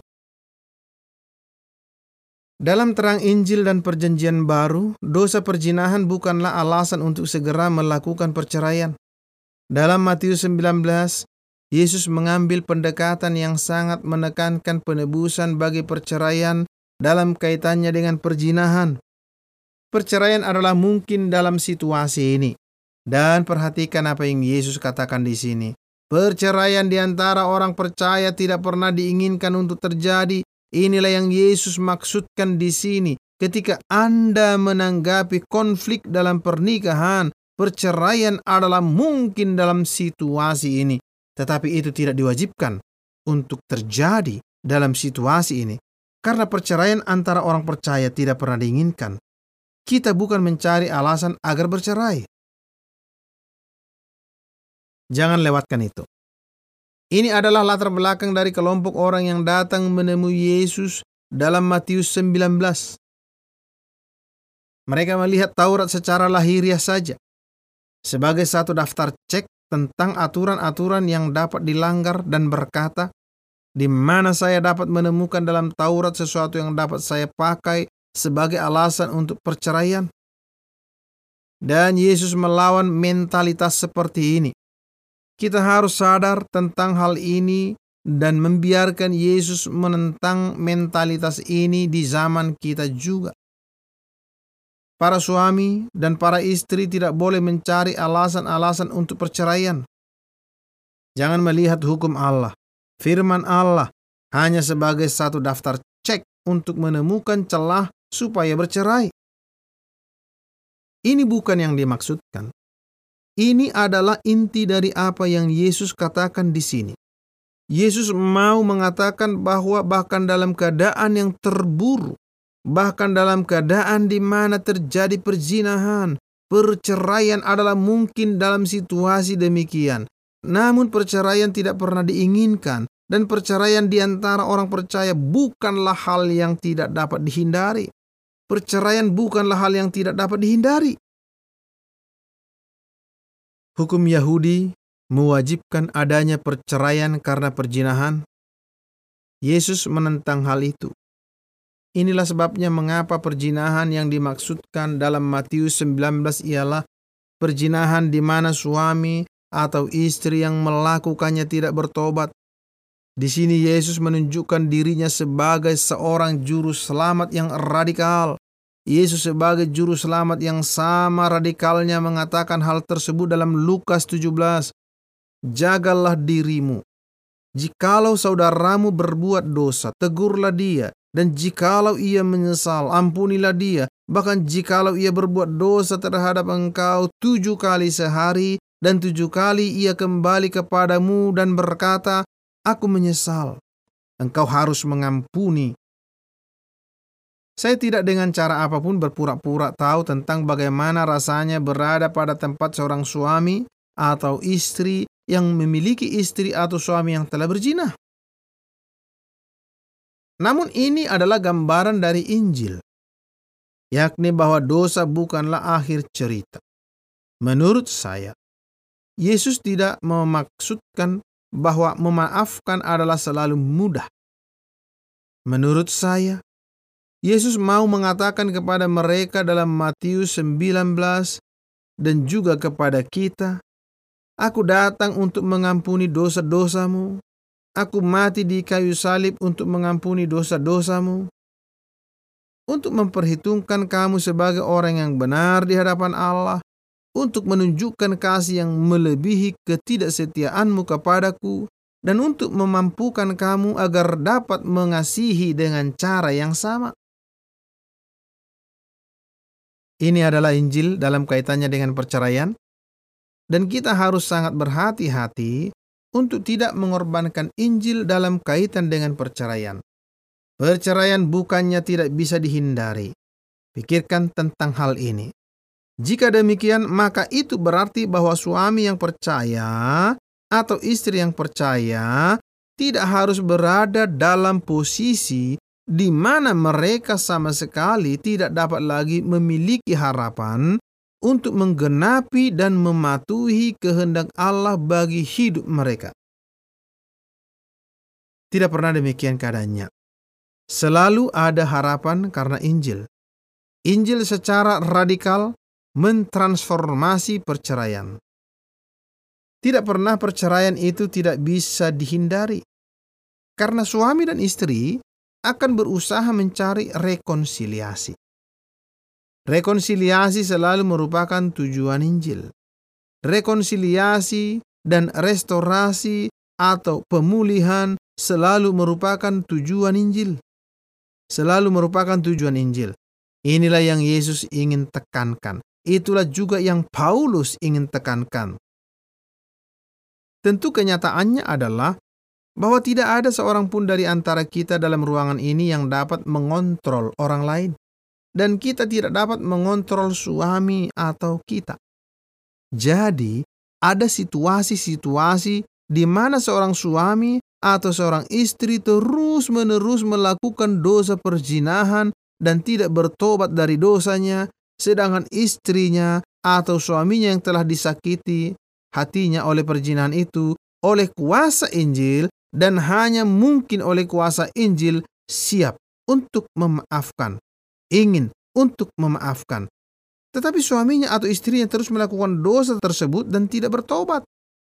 Dalam terang Injil dan perjanjian baru, dosa perzinahan bukanlah alasan untuk segera melakukan perceraian. Dalam Matius sembilan belas, Yesus mengambil pendekatan yang sangat menekankan penebusan bagi perceraian dalam kaitannya dengan perzinahan. Perceraian adalah mungkin dalam situasi ini. Dan perhatikan apa yang Yesus katakan di sini. Perceraian di antara orang percaya tidak pernah diinginkan untuk terjadi. Inilah yang Yesus maksudkan di sini. Ketika Anda menanggapi konflik dalam pernikahan, perceraian adalah mungkin dalam situasi ini. Tetapi itu tidak diwajibkan untuk terjadi dalam situasi ini. Karena perceraian antara orang percaya tidak pernah diinginkan. Kita bukan mencari alasan agar bercerai. Jangan lewatkan itu. Ini adalah latar belakang dari kelompok orang yang datang menemui Yesus dalam Matius sembilan belas. Mereka melihat Taurat secara lahiriah saja, sebagai satu daftar cek tentang aturan-aturan yang dapat dilanggar dan berkata, di mana saya dapat menemukan dalam Taurat sesuatu yang dapat saya pakai sebagai alasan untuk perceraian. Dan Yesus melawan mentalitas seperti ini. Kita harus sadar tentang hal ini dan membiarkan Yesus menentang mentalitas ini di zaman kita juga. Para suami dan para istri tidak boleh mencari alasan-alasan untuk perceraian. Jangan melihat hukum Allah, firman Allah, hanya sebagai satu daftar cek untuk menemukan celah supaya bercerai. Ini bukan yang dimaksudkan. Ini adalah inti dari apa yang Yesus katakan di sini. Yesus mau mengatakan bahwa bahkan dalam keadaan yang terburuk, bahkan dalam keadaan di mana terjadi perzinahan, perceraian adalah mungkin dalam situasi demikian. Namun perceraian tidak pernah diinginkan, dan perceraian di antara orang percaya bukanlah hal yang tidak dapat dihindari. Perceraian bukanlah hal yang tidak dapat dihindari. Hukum Yahudi mewajibkan adanya perceraian karena perzinahan. Yesus menentang hal itu. Inilah sebabnya mengapa perzinahan yang dimaksudkan dalam Matius sembilan belas ialah perzinahan di mana suami atau istri yang melakukannya tidak bertobat. Di sini Yesus menunjukkan dirinya sebagai seorang juru selamat yang radikal. Yesus sebagai juru selamat yang sama radikalnya mengatakan hal tersebut dalam Lukas tujuh belas. Jagalah dirimu. Jikalau saudaramu berbuat dosa, tegurlah dia. Dan jikalau ia menyesal, ampunilah dia. Bahkan jikalau ia berbuat dosa terhadap engkau tujuh kali sehari, dan tujuh kali ia kembali kepadamu dan berkata, aku menyesal, engkau harus mengampuni. Saya tidak dengan cara apapun berpura-pura tahu tentang bagaimana rasanya berada pada tempat seorang suami atau istri yang memiliki istri atau suami yang telah berzina. Namun ini adalah gambaran dari Injil, yakni bahwa dosa bukanlah akhir cerita. Menurut saya, Yesus tidak memaksudkan bahwa memaafkan adalah selalu mudah. Menurut saya, Yesus mau mengatakan kepada mereka dalam Matius sembilan belas dan juga kepada kita, aku datang untuk mengampuni dosa-dosamu. Aku mati di kayu salib untuk mengampuni dosa-dosamu, untuk memperhitungkan kamu sebagai orang yang benar di hadapan Allah, untuk menunjukkan kasih yang melebihi ketidaksetiaanmu kepadaku, dan untuk memampukan kamu agar dapat mengasihi dengan cara yang sama. Ini adalah Injil dalam kaitannya dengan perceraian, dan kita harus sangat berhati-hati untuk tidak mengorbankan Injil dalam kaitan dengan perceraian. Perceraian bukannya tidak bisa dihindari. Pikirkan tentang hal ini. Jika demikian, maka itu berarti bahwa suami yang percaya atau istri yang percaya tidak harus berada dalam posisi di mana mereka sama sekali tidak dapat lagi memiliki harapan untuk menggenapi dan mematuhi kehendak Allah bagi hidup mereka. Tidak pernah demikian keadaannya. Selalu ada harapan karena Injil. Injil secara radikal mentransformasi perceraian. Tidak pernah perceraian itu tidak bisa dihindari, karena suami dan istri akan berusaha mencari rekonsiliasi. Rekonsiliasi selalu merupakan tujuan Injil. Rekonsiliasi dan restorasi atau pemulihan selalu merupakan tujuan Injil. Selalu merupakan tujuan Injil. Inilah yang Yesus ingin tekankan. Itulah juga yang Paulus ingin tekankan. Tentu kenyataannya adalah bahwa tidak ada seorang pun dari antara kita dalam ruangan ini yang dapat mengontrol orang lain. Dan kita tidak dapat mengontrol suami atau kita. Jadi, ada situasi-situasi di mana seorang suami atau seorang istri terus-menerus melakukan dosa perzinahan dan tidak bertobat dari dosanya, sedangkan istrinya atau suaminya yang telah disakiti hatinya oleh perzinahan itu oleh kuasa Injil, dan hanya mungkin oleh kuasa Injil siap untuk memaafkan, ingin untuk memaafkan. Tetapi suaminya atau istrinya terus melakukan dosa tersebut dan tidak bertobat.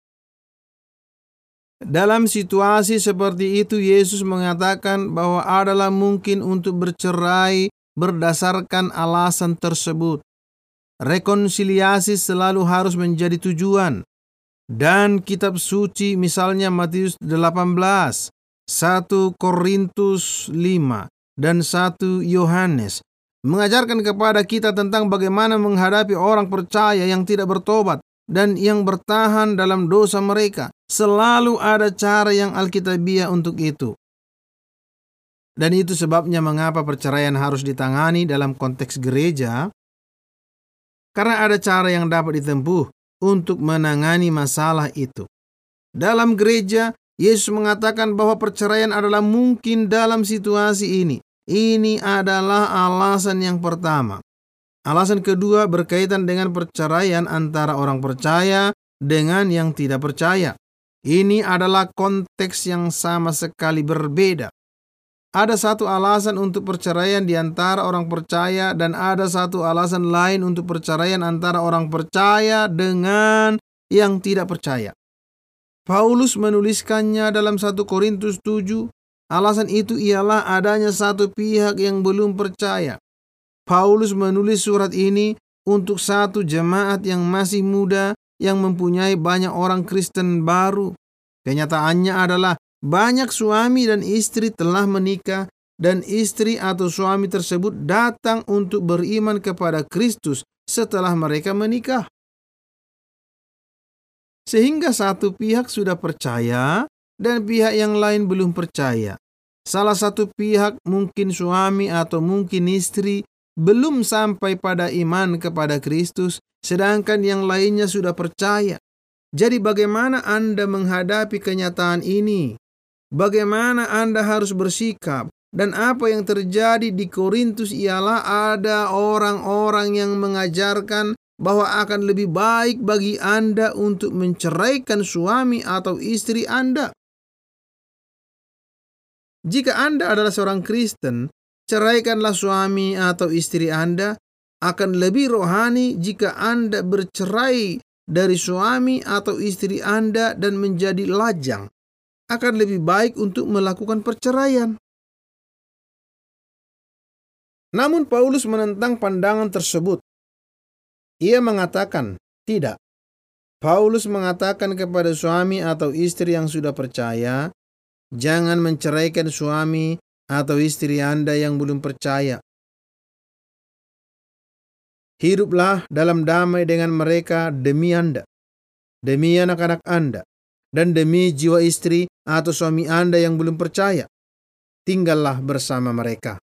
Dalam situasi seperti itu, Yesus mengatakan bahwa adalah mungkin untuk bercerai berdasarkan alasan tersebut. Rekonsiliasi selalu harus menjadi tujuan. Dan kitab suci misalnya Matius delapan belas satu Korintus lima, dan satu Yohanes mengajarkan kepada kita tentang bagaimana menghadapi orang percaya yang tidak bertobat dan yang bertahan dalam dosa mereka. Selalu ada cara yang alkitabiah untuk itu. Dan itu sebabnya mengapa perceraian harus ditangani dalam konteks gereja, karena ada cara yang dapat ditempuh untuk menangani masalah itu. Dalam gereja, Yesus mengatakan bahwa perceraian adalah mungkin dalam situasi ini. Ini adalah alasan yang pertama. Alasan kedua berkaitan dengan perceraian antara orang percaya dengan yang tidak percaya. Ini adalah konteks yang sama sekali berbeda. Ada satu alasan untuk perceraian di antara orang percaya dan ada satu alasan lain untuk perceraian antara orang percaya dengan yang tidak percaya. Paulus menuliskannya dalam satu Korintus tujuh. Alasan itu ialah adanya satu pihak yang belum percaya. Paulus menulis surat ini untuk satu jemaat yang masih muda yang mempunyai banyak orang Kristen baru. Kenyataannya adalah banyak suami dan istri telah menikah dan istri atau suami tersebut datang untuk beriman kepada Kristus setelah mereka menikah. Sehingga satu pihak sudah percaya dan pihak yang lain belum percaya. Salah satu pihak, mungkin suami atau mungkin istri, belum sampai pada iman kepada Kristus, sedangkan yang lainnya sudah percaya. Jadi bagaimana Anda menghadapi kenyataan ini? Bagaimana Anda harus bersikap? Dan apa yang terjadi di Korintus ialah ada orang-orang yang mengajarkan bahwa akan lebih baik bagi Anda untuk menceraikan suami atau istri Anda. Jika Anda adalah seorang Kristen, ceraikanlah suami atau istri Anda. Akan lebih rohani jika Anda bercerai dari suami atau istri Anda dan menjadi lajang. Akan lebih baik untuk melakukan perceraian. Namun Paulus menentang pandangan tersebut. Ia mengatakan, tidak. Paulus mengatakan kepada suami atau istri yang sudah percaya, jangan menceraikan suami atau istri Anda yang belum percaya. Hiduplah dalam damai dengan mereka demi Anda, demi anak-anak Anda, dan demi jiwa istri atau suami Anda yang belum percaya. Tinggallah bersama mereka.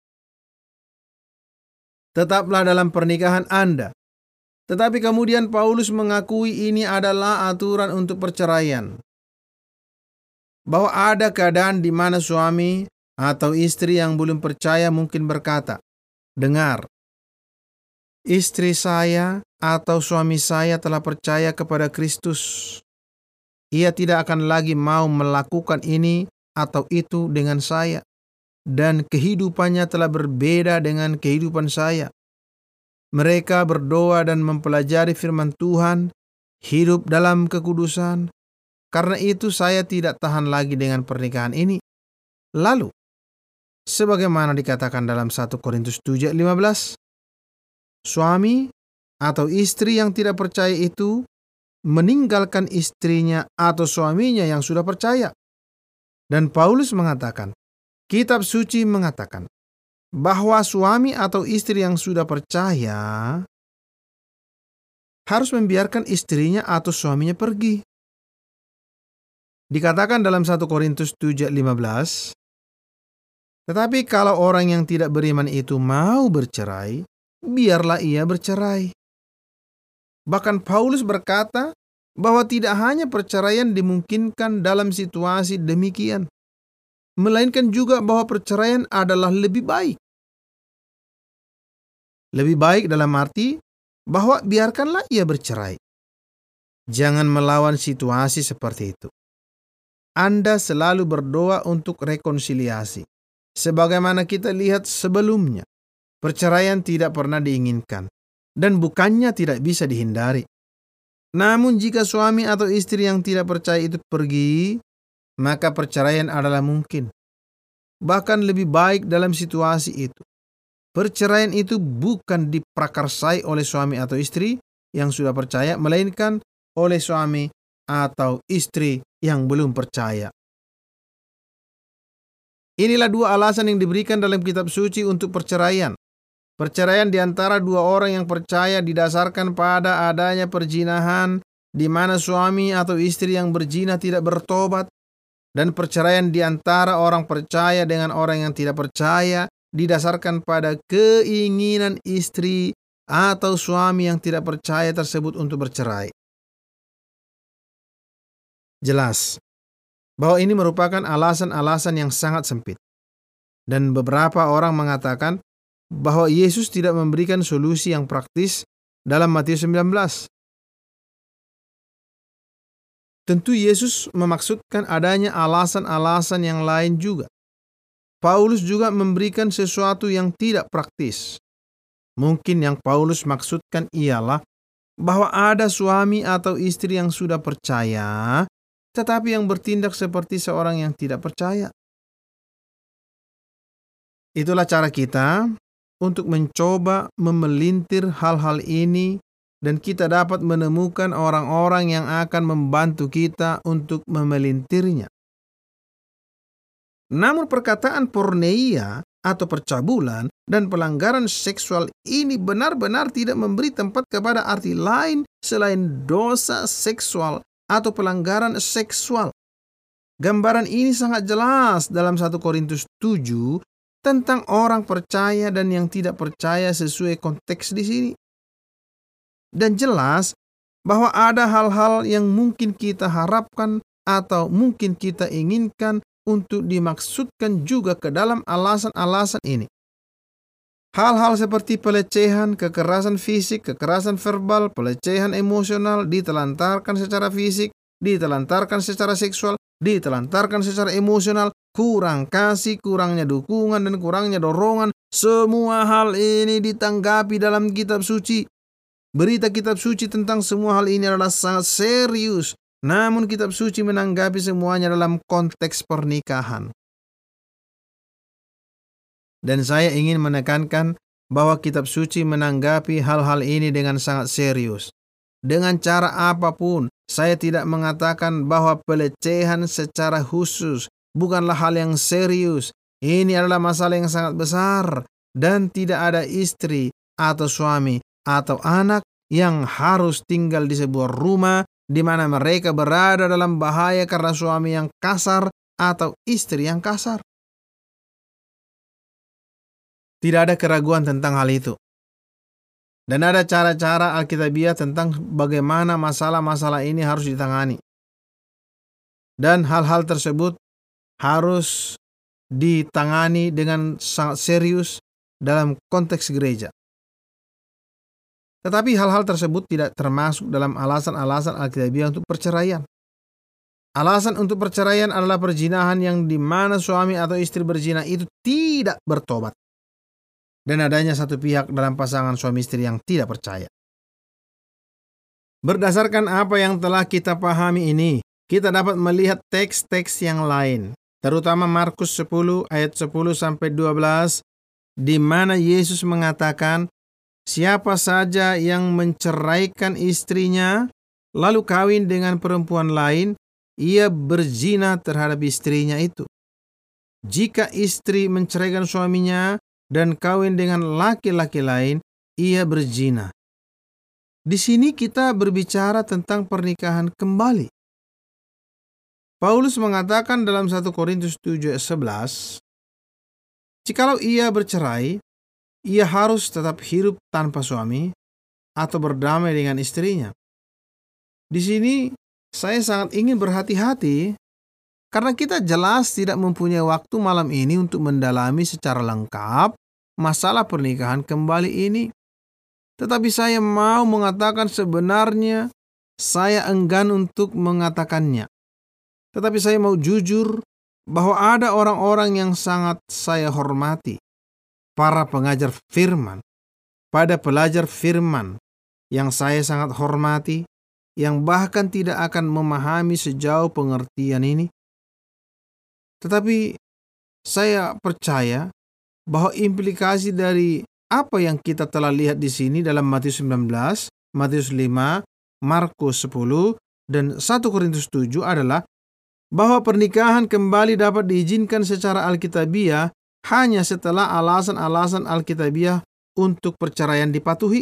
Tetaplah dalam pernikahan Anda. Tetapi kemudian Paulus mengakui ini adalah aturan untuk perceraian. Bahwa ada keadaan di mana suami atau istri yang belum percaya mungkin berkata, dengar, istri saya atau suami saya telah percaya kepada Kristus. Ia tidak akan lagi mau melakukan ini atau itu dengan saya. Dan kehidupannya telah berbeda dengan kehidupan saya. Mereka berdoa dan mempelajari firman Tuhan, hidup dalam kekudusan. Karena itu saya tidak tahan lagi dengan pernikahan ini. Lalu, sebagaimana dikatakan dalam satu Korintus tujuh ayat lima belas, suami atau istri yang tidak percaya itu meninggalkan istrinya atau suaminya yang sudah percaya. Dan Paulus mengatakan, Kitab suci mengatakan bahwa suami atau istri yang sudah percaya harus membiarkan istrinya atau suaminya pergi. Dikatakan dalam satu Korintus tujuh ayat lima belas, tetapi kalau orang yang tidak beriman itu mau bercerai, biarlah ia bercerai. Bahkan Paulus berkata bahwa tidak hanya perceraian dimungkinkan dalam situasi demikian, melainkan juga bahwa perceraian adalah lebih baik. Lebih baik dalam arti bahwa biarkanlah ia bercerai. Jangan melawan situasi seperti itu. Anda selalu berdoa untuk rekonsiliasi. Sebagaimana kita lihat sebelumnya, perceraian tidak pernah diinginkan dan bukannya tidak bisa dihindari. Namun jika suami atau istri yang tidak percaya itu pergi, maka perceraian adalah mungkin. Bahkan lebih baik dalam situasi itu. Perceraian itu bukan diprakarsai oleh suami atau istri yang sudah percaya, melainkan oleh suami atau istri yang belum percaya. Inilah dua alasan yang diberikan dalam kitab suci untuk perceraian. Perceraian di antara dua orang yang percaya didasarkan pada adanya perzinahan, di mana suami atau istri yang berzina tidak bertobat, dan perceraian di antara orang percaya dengan orang yang tidak percaya didasarkan pada keinginan istri atau suami yang tidak percaya tersebut untuk bercerai. Jelas bahwa ini merupakan alasan-alasan yang sangat sempit. Dan beberapa orang mengatakan bahwa Yesus tidak memberikan solusi yang praktis dalam Matius sembilan belas. Tentu Yesus memaksudkan adanya alasan-alasan yang lain juga. Paulus juga memberikan sesuatu yang tidak praktis. Mungkin yang Paulus maksudkan ialah bahwa ada suami atau istri yang sudah percaya, tetapi yang bertindak seperti seorang yang tidak percaya. Itulah cara kita untuk mencoba memelintir hal-hal ini, dan kita dapat menemukan orang-orang yang akan membantu kita untuk memelintirnya. Namun perkataan porneia atau percabulan dan pelanggaran seksual ini benar-benar tidak memberi tempat kepada arti lain selain dosa seksual atau pelanggaran seksual. Gambaran ini sangat jelas dalam satu Korintus tujuh tentang orang percaya dan yang tidak percaya sesuai konteks di sini. Dan jelas bahwa ada hal-hal yang mungkin kita harapkan atau mungkin kita inginkan untuk dimaksudkan juga ke dalam alasan-alasan ini. Hal-hal seperti pelecehan, kekerasan fisik, kekerasan verbal, pelecehan emosional ditelantarkan secara fisik, ditelantarkan secara seksual, ditelantarkan secara emosional, kurang kasih, kurangnya dukungan, dan kurangnya dorongan. Semua hal ini ditanggapi dalam kitab suci. Berita kitab suci tentang semua hal ini adalah sangat serius. Namun kitab suci menanggapi semuanya dalam konteks pernikahan. Dan saya ingin menekankan bahwa kitab suci menanggapi hal-hal ini dengan sangat serius. Dengan cara apapun, saya tidak mengatakan bahwa pelecehan secara khusus bukanlah hal yang serius. Ini adalah masalah yang sangat besar, dan tidak ada istri atau suami atau anak yang harus tinggal di sebuah rumah di mana mereka berada dalam bahaya karena suami yang kasar atau istri yang kasar. Tidak ada keraguan tentang hal itu. Dan ada cara-cara Alkitabiah tentang bagaimana masalah-masalah ini harus ditangani. Dan hal-hal tersebut harus ditangani dengan sangat serius dalam konteks gereja. Tetapi hal-hal tersebut tidak termasuk dalam alasan-alasan Alkitabiah untuk perceraian. Alasan untuk perceraian adalah perzinahan yang di mana suami atau istri berzina itu tidak bertobat. Dan adanya satu pihak dalam pasangan suami istri yang tidak percaya. Berdasarkan apa yang telah kita pahami ini, kita dapat melihat teks-teks yang lain, terutama Markus sepuluh ayat sepuluh sampai dua belas, di mana Yesus mengatakan, siapa saja yang menceraikan istrinya lalu kawin dengan perempuan lain, ia berzina terhadap istrinya itu. Jika istri menceraikan suaminya dan kawin dengan laki-laki lain, ia berzina. Di sini kita berbicara tentang pernikahan kembali. Paulus mengatakan dalam satu Korintus tujuh ayat sebelas, jikalau ia bercerai, ia harus tetap hidup tanpa suami atau berdamai dengan istrinya. Di sini saya sangat ingin berhati-hati karena kita jelas tidak mempunyai waktu malam ini untuk mendalami secara lengkap masalah pernikahan kembali ini. Tetapi saya mau mengatakan sebenarnya saya enggan untuk mengatakannya. Tetapi saya mau jujur bahwa ada orang-orang yang sangat saya hormati. Para pengajar firman, pada pelajar firman yang saya sangat hormati, yang bahkan tidak akan memahami sejauh pengertian ini. Tetapi saya percaya bahwa implikasi dari apa yang kita telah lihat di sini dalam Matius sembilan belas, Matius lima, Markus sepuluh, dan satu Korintus tujuh adalah bahwa pernikahan kembali dapat diizinkan secara alkitabiah hanya setelah alasan-alasan alkitabiah untuk perceraian dipatuhi.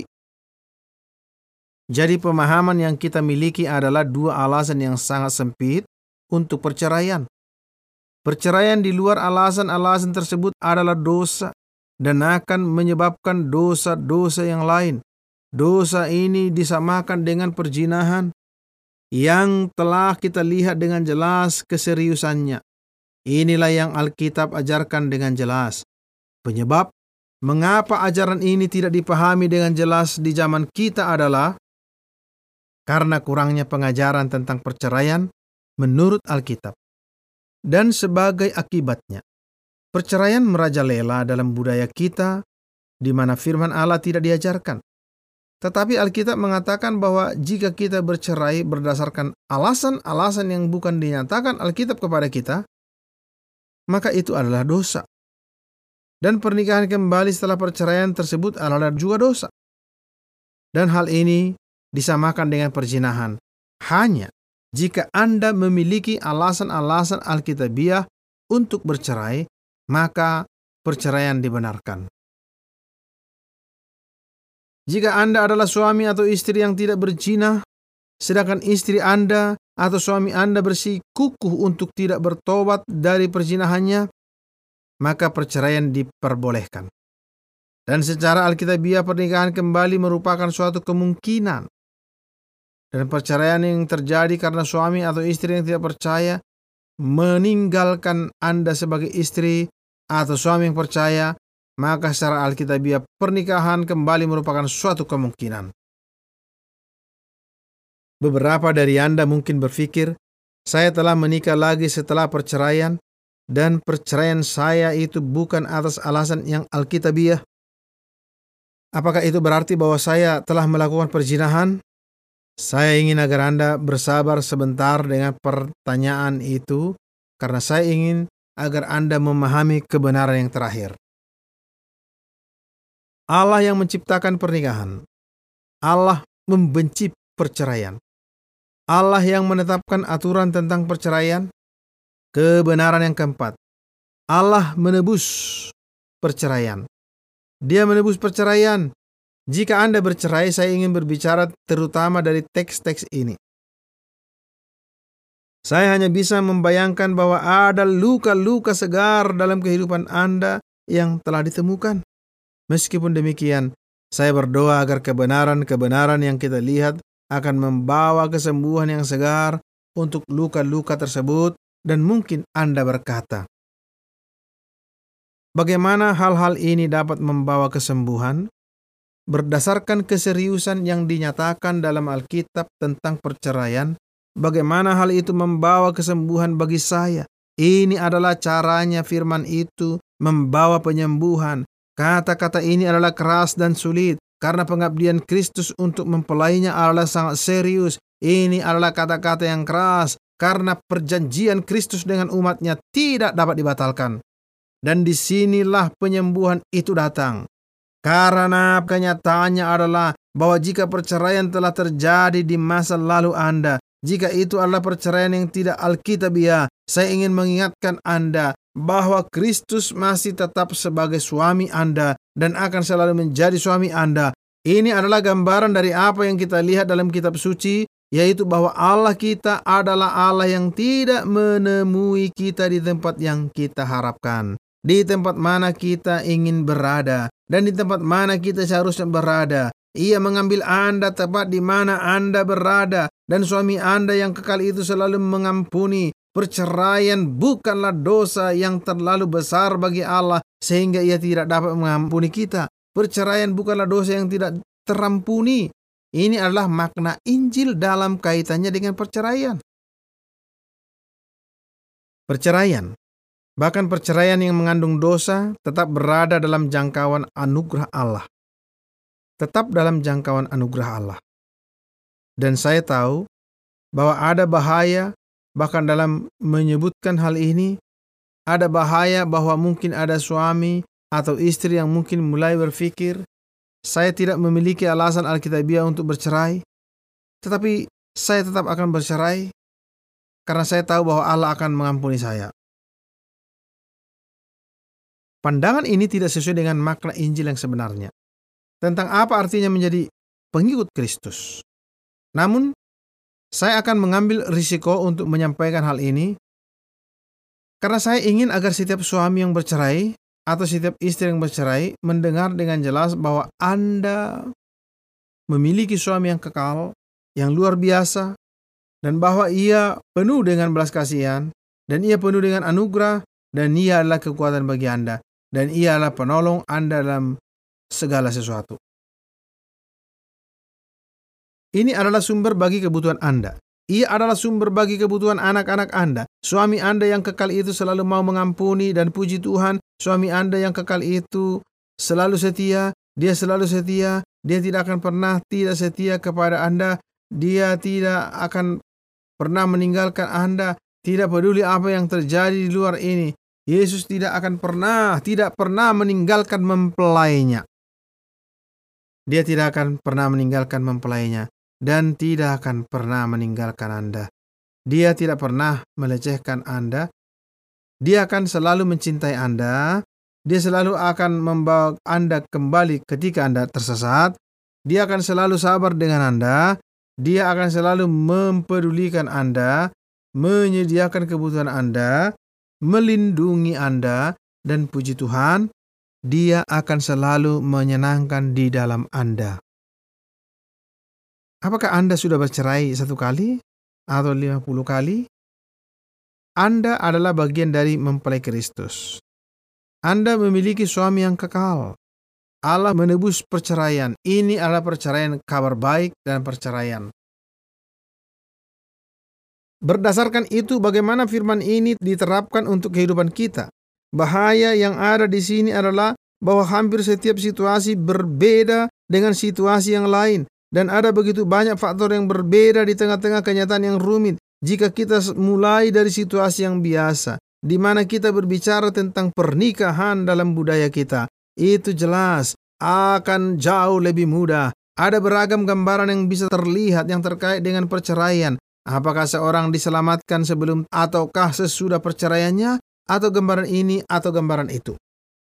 Jadi pemahaman yang kita miliki adalah dua alasan yang sangat sempit untuk perceraian. Perceraian di luar alasan-alasan tersebut adalah dosa dan akan menyebabkan dosa-dosa yang lain. Dosa ini disamakan dengan perzinahan yang telah kita lihat dengan jelas keseriusannya. Inilah yang Alkitab ajarkan dengan jelas. Penyebab mengapa ajaran ini tidak dipahami dengan jelas di zaman kita adalah karena kurangnya pengajaran tentang perceraian menurut Alkitab. Dan sebagai akibatnya, perceraian merajalela dalam budaya kita di mana firman Allah tidak diajarkan. Tetapi Alkitab mengatakan bahwa jika kita bercerai berdasarkan alasan-alasan yang bukan dinyatakan Alkitab kepada kita, maka itu adalah dosa. Dan pernikahan kembali setelah perceraian tersebut adalah juga dosa. Dan hal ini disamakan dengan perzinahan. Hanya jika Anda memiliki alasan-alasan alkitabiah untuk bercerai, maka perceraian dibenarkan. Jika Anda adalah suami atau istri yang tidak berzina, sedangkan istri Anda atau suami Anda bersikukuh untuk tidak bertobat dari perzinahannya, maka perceraian diperbolehkan. Dan secara alkitabiah pernikahan kembali merupakan suatu kemungkinan. Dan perceraian yang terjadi karena suami atau istri yang tidak percaya meninggalkan Anda sebagai istri atau suami yang percaya, maka secara alkitabiah pernikahan kembali merupakan suatu kemungkinan. Beberapa dari Anda mungkin berpikir, saya telah menikah lagi setelah perceraian dan perceraian saya itu bukan atas alasan yang alkitabiah. Apakah itu berarti bahwa saya telah melakukan perzinahan? Saya ingin agar Anda bersabar sebentar dengan pertanyaan itu, karena saya ingin agar Anda memahami kebenaran yang terakhir. Allah yang menciptakan pernikahan. Allah membenci perceraian. Allah yang menetapkan aturan tentang perceraian. Kebenaran yang keempat. Allah menebus perceraian. Dia menebus perceraian. Jika Anda bercerai, saya ingin berbicara terutama dari teks-teks ini. Saya hanya bisa membayangkan bahwa ada luka-luka segar dalam kehidupan Anda yang telah ditemukan. Meskipun demikian, saya berdoa agar kebenaran-kebenaran yang kita lihat akan membawa kesembuhan yang segar untuk luka-luka tersebut, dan mungkin Anda berkata, bagaimana hal-hal ini dapat membawa kesembuhan? Berdasarkan keseriusan yang dinyatakan dalam Alkitab tentang perceraian, bagaimana hal itu membawa kesembuhan bagi saya? Ini adalah caranya firman itu membawa penyembuhan. Kata-kata ini adalah keras dan sulit, karena pengabdian Kristus untuk mempelainya adalah sangat serius. Ini adalah kata-kata yang keras, karena perjanjian Kristus dengan umatnya tidak dapat dibatalkan. Dan disinilah penyembuhan itu datang. Karena kenyataannya adalah bahwa jika perceraian telah terjadi di masa lalu Anda, jika itu adalah perceraian yang tidak alkitabiah, saya ingin mengingatkan Anda bahwa Kristus masih tetap sebagai suami Anda dan akan selalu menjadi suami Anda. Ini adalah gambaran dari apa yang kita lihat dalam kitab suci, yaitu bahwa Allah kita adalah Allah yang tidak menemui kita di tempat yang kita harapkan, di tempat mana kita ingin berada, dan di tempat mana kita seharusnya berada. Ia mengambil Anda tepat di mana Anda berada, dan suami Anda yang kekal itu selalu mengampuni. Perceraian bukanlah dosa yang terlalu besar bagi Allah sehingga ia tidak dapat mengampuni kita. Perceraian bukanlah dosa yang tidak terampuni. Ini adalah makna Injil dalam kaitannya dengan perceraian. Perceraian, bahkan perceraian yang mengandung dosa, tetap berada dalam jangkauan anugerah Allah. Tetap dalam jangkauan anugerah Allah. Dan saya tahu bahwa ada bahaya, bahkan dalam menyebutkan hal ini, ada bahaya bahwa mungkin ada suami atau istri yang mungkin mulai berpikir, saya tidak memiliki alasan alkitabiah untuk bercerai, tetapi saya tetap akan bercerai karena saya tahu bahwa Allah akan mengampuni saya. Pandangan ini tidak sesuai dengan makna Injil yang sebenarnya tentang apa artinya menjadi pengikut Kristus. Namun, saya akan mengambil risiko untuk menyampaikan hal ini karena saya ingin agar setiap suami yang bercerai atau setiap istri yang bercerai mendengar dengan jelas bahwa Anda memiliki suami yang kekal, yang luar biasa, dan bahwa ia penuh dengan belas kasihan, dan ia penuh dengan anugerah, dan ia adalah kekuatan bagi Anda, dan ia adalah penolong Anda dalam segala sesuatu. Ini adalah sumber bagi kebutuhan Anda. Ia adalah sumber bagi kebutuhan anak-anak Anda. Suami Anda yang kekal itu selalu mau mengampuni, dan puji Tuhan, suami Anda yang kekal itu selalu setia. Dia selalu setia. Dia tidak akan pernah tidak setia kepada Anda. Dia tidak akan pernah meninggalkan Anda. Tidak peduli apa yang terjadi di luar ini. Yesus tidak akan pernah, tidak pernah meninggalkan mempelainya. Dia tidak akan pernah meninggalkan mempelainya. Dan tidak akan pernah meninggalkan Anda. Dia tidak pernah melecehkan Anda. Dia akan selalu mencintai Anda. Dia selalu akan membawa Anda kembali ketika Anda tersesat. Dia akan selalu sabar dengan Anda. Dia akan selalu mempedulikan Anda, menyediakan kebutuhan Anda, melindungi Anda, dan puji Tuhan, Dia akan selalu menyenangkan di dalam Anda. Apakah Anda sudah bercerai satu kali atau lima puluh kali? Anda adalah bagian dari mempelai Kristus. Anda memiliki suami yang kekal. Allah menebus perceraian. Ini adalah perceraian kabar baik dan perceraian. Berdasarkan itu, bagaimana firman ini diterapkan untuk kehidupan kita? Bahaya yang ada di sini adalah bahwa hampir setiap situasi berbeda dengan situasi yang lain. Dan ada begitu banyak faktor yang berbeda di tengah-tengah kenyataan yang rumit. Jika kita mulai dari situasi yang biasa, di mana kita berbicara tentang pernikahan dalam budaya kita, itu jelas akan jauh lebih mudah. Ada beragam gambaran yang bisa terlihat yang terkait dengan perceraian. Apakah seorang diselamatkan sebelum ataukah sesudah perceraiannya, atau gambaran ini atau gambaran itu.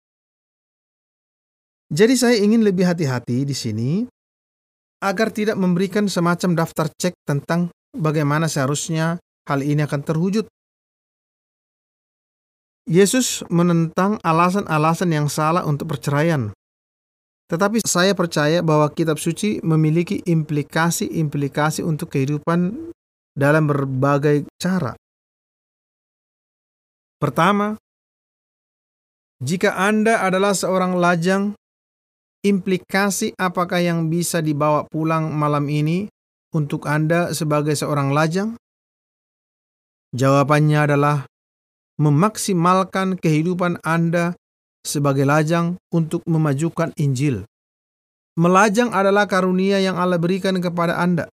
Jadi saya ingin lebih hati-hati di sini agar tidak memberikan semacam daftar cek tentang bagaimana seharusnya hal ini akan terwujud. Yesus menentang alasan-alasan yang salah untuk perceraian. Tetapi saya percaya bahwa kitab suci memiliki implikasi-implikasi untuk kehidupan dalam berbagai cara. Pertama, jika Anda adalah seorang lajang, implikasi apakah yang bisa dibawa pulang malam ini untuk Anda sebagai seorang lajang? Jawabannya adalah memaksimalkan kehidupan Anda sebagai lajang untuk memajukan Injil. Melajang adalah karunia yang Allah berikan kepada Anda.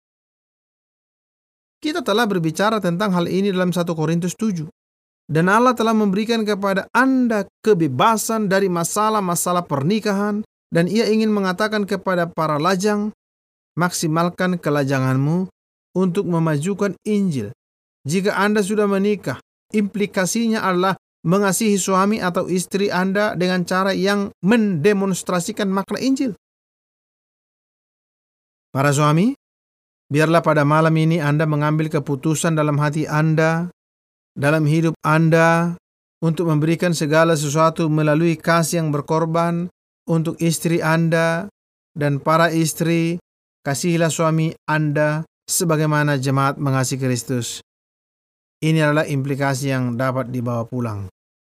Kita telah berbicara tentang hal ini dalam satu Korintus tujuh. Dan Allah telah memberikan kepada Anda kebebasan dari masalah-masalah pernikahan. Dan ia ingin mengatakan kepada para lajang, maksimalkan kelajanganmu untuk memajukan Injil. Jika Anda sudah menikah, implikasinya adalah mengasihi suami atau istri Anda dengan cara yang mendemonstrasikan makna Injil. Para suami, biarlah pada malam ini Anda mengambil keputusan dalam hati Anda, dalam hidup Anda, untuk memberikan segala sesuatu melalui kasih yang berkorban untuk istri Anda. Dan para istri, kasihilah suami Anda sebagaimana jemaat mengasihi Kristus. Ini adalah implikasi yang dapat dibawa pulang.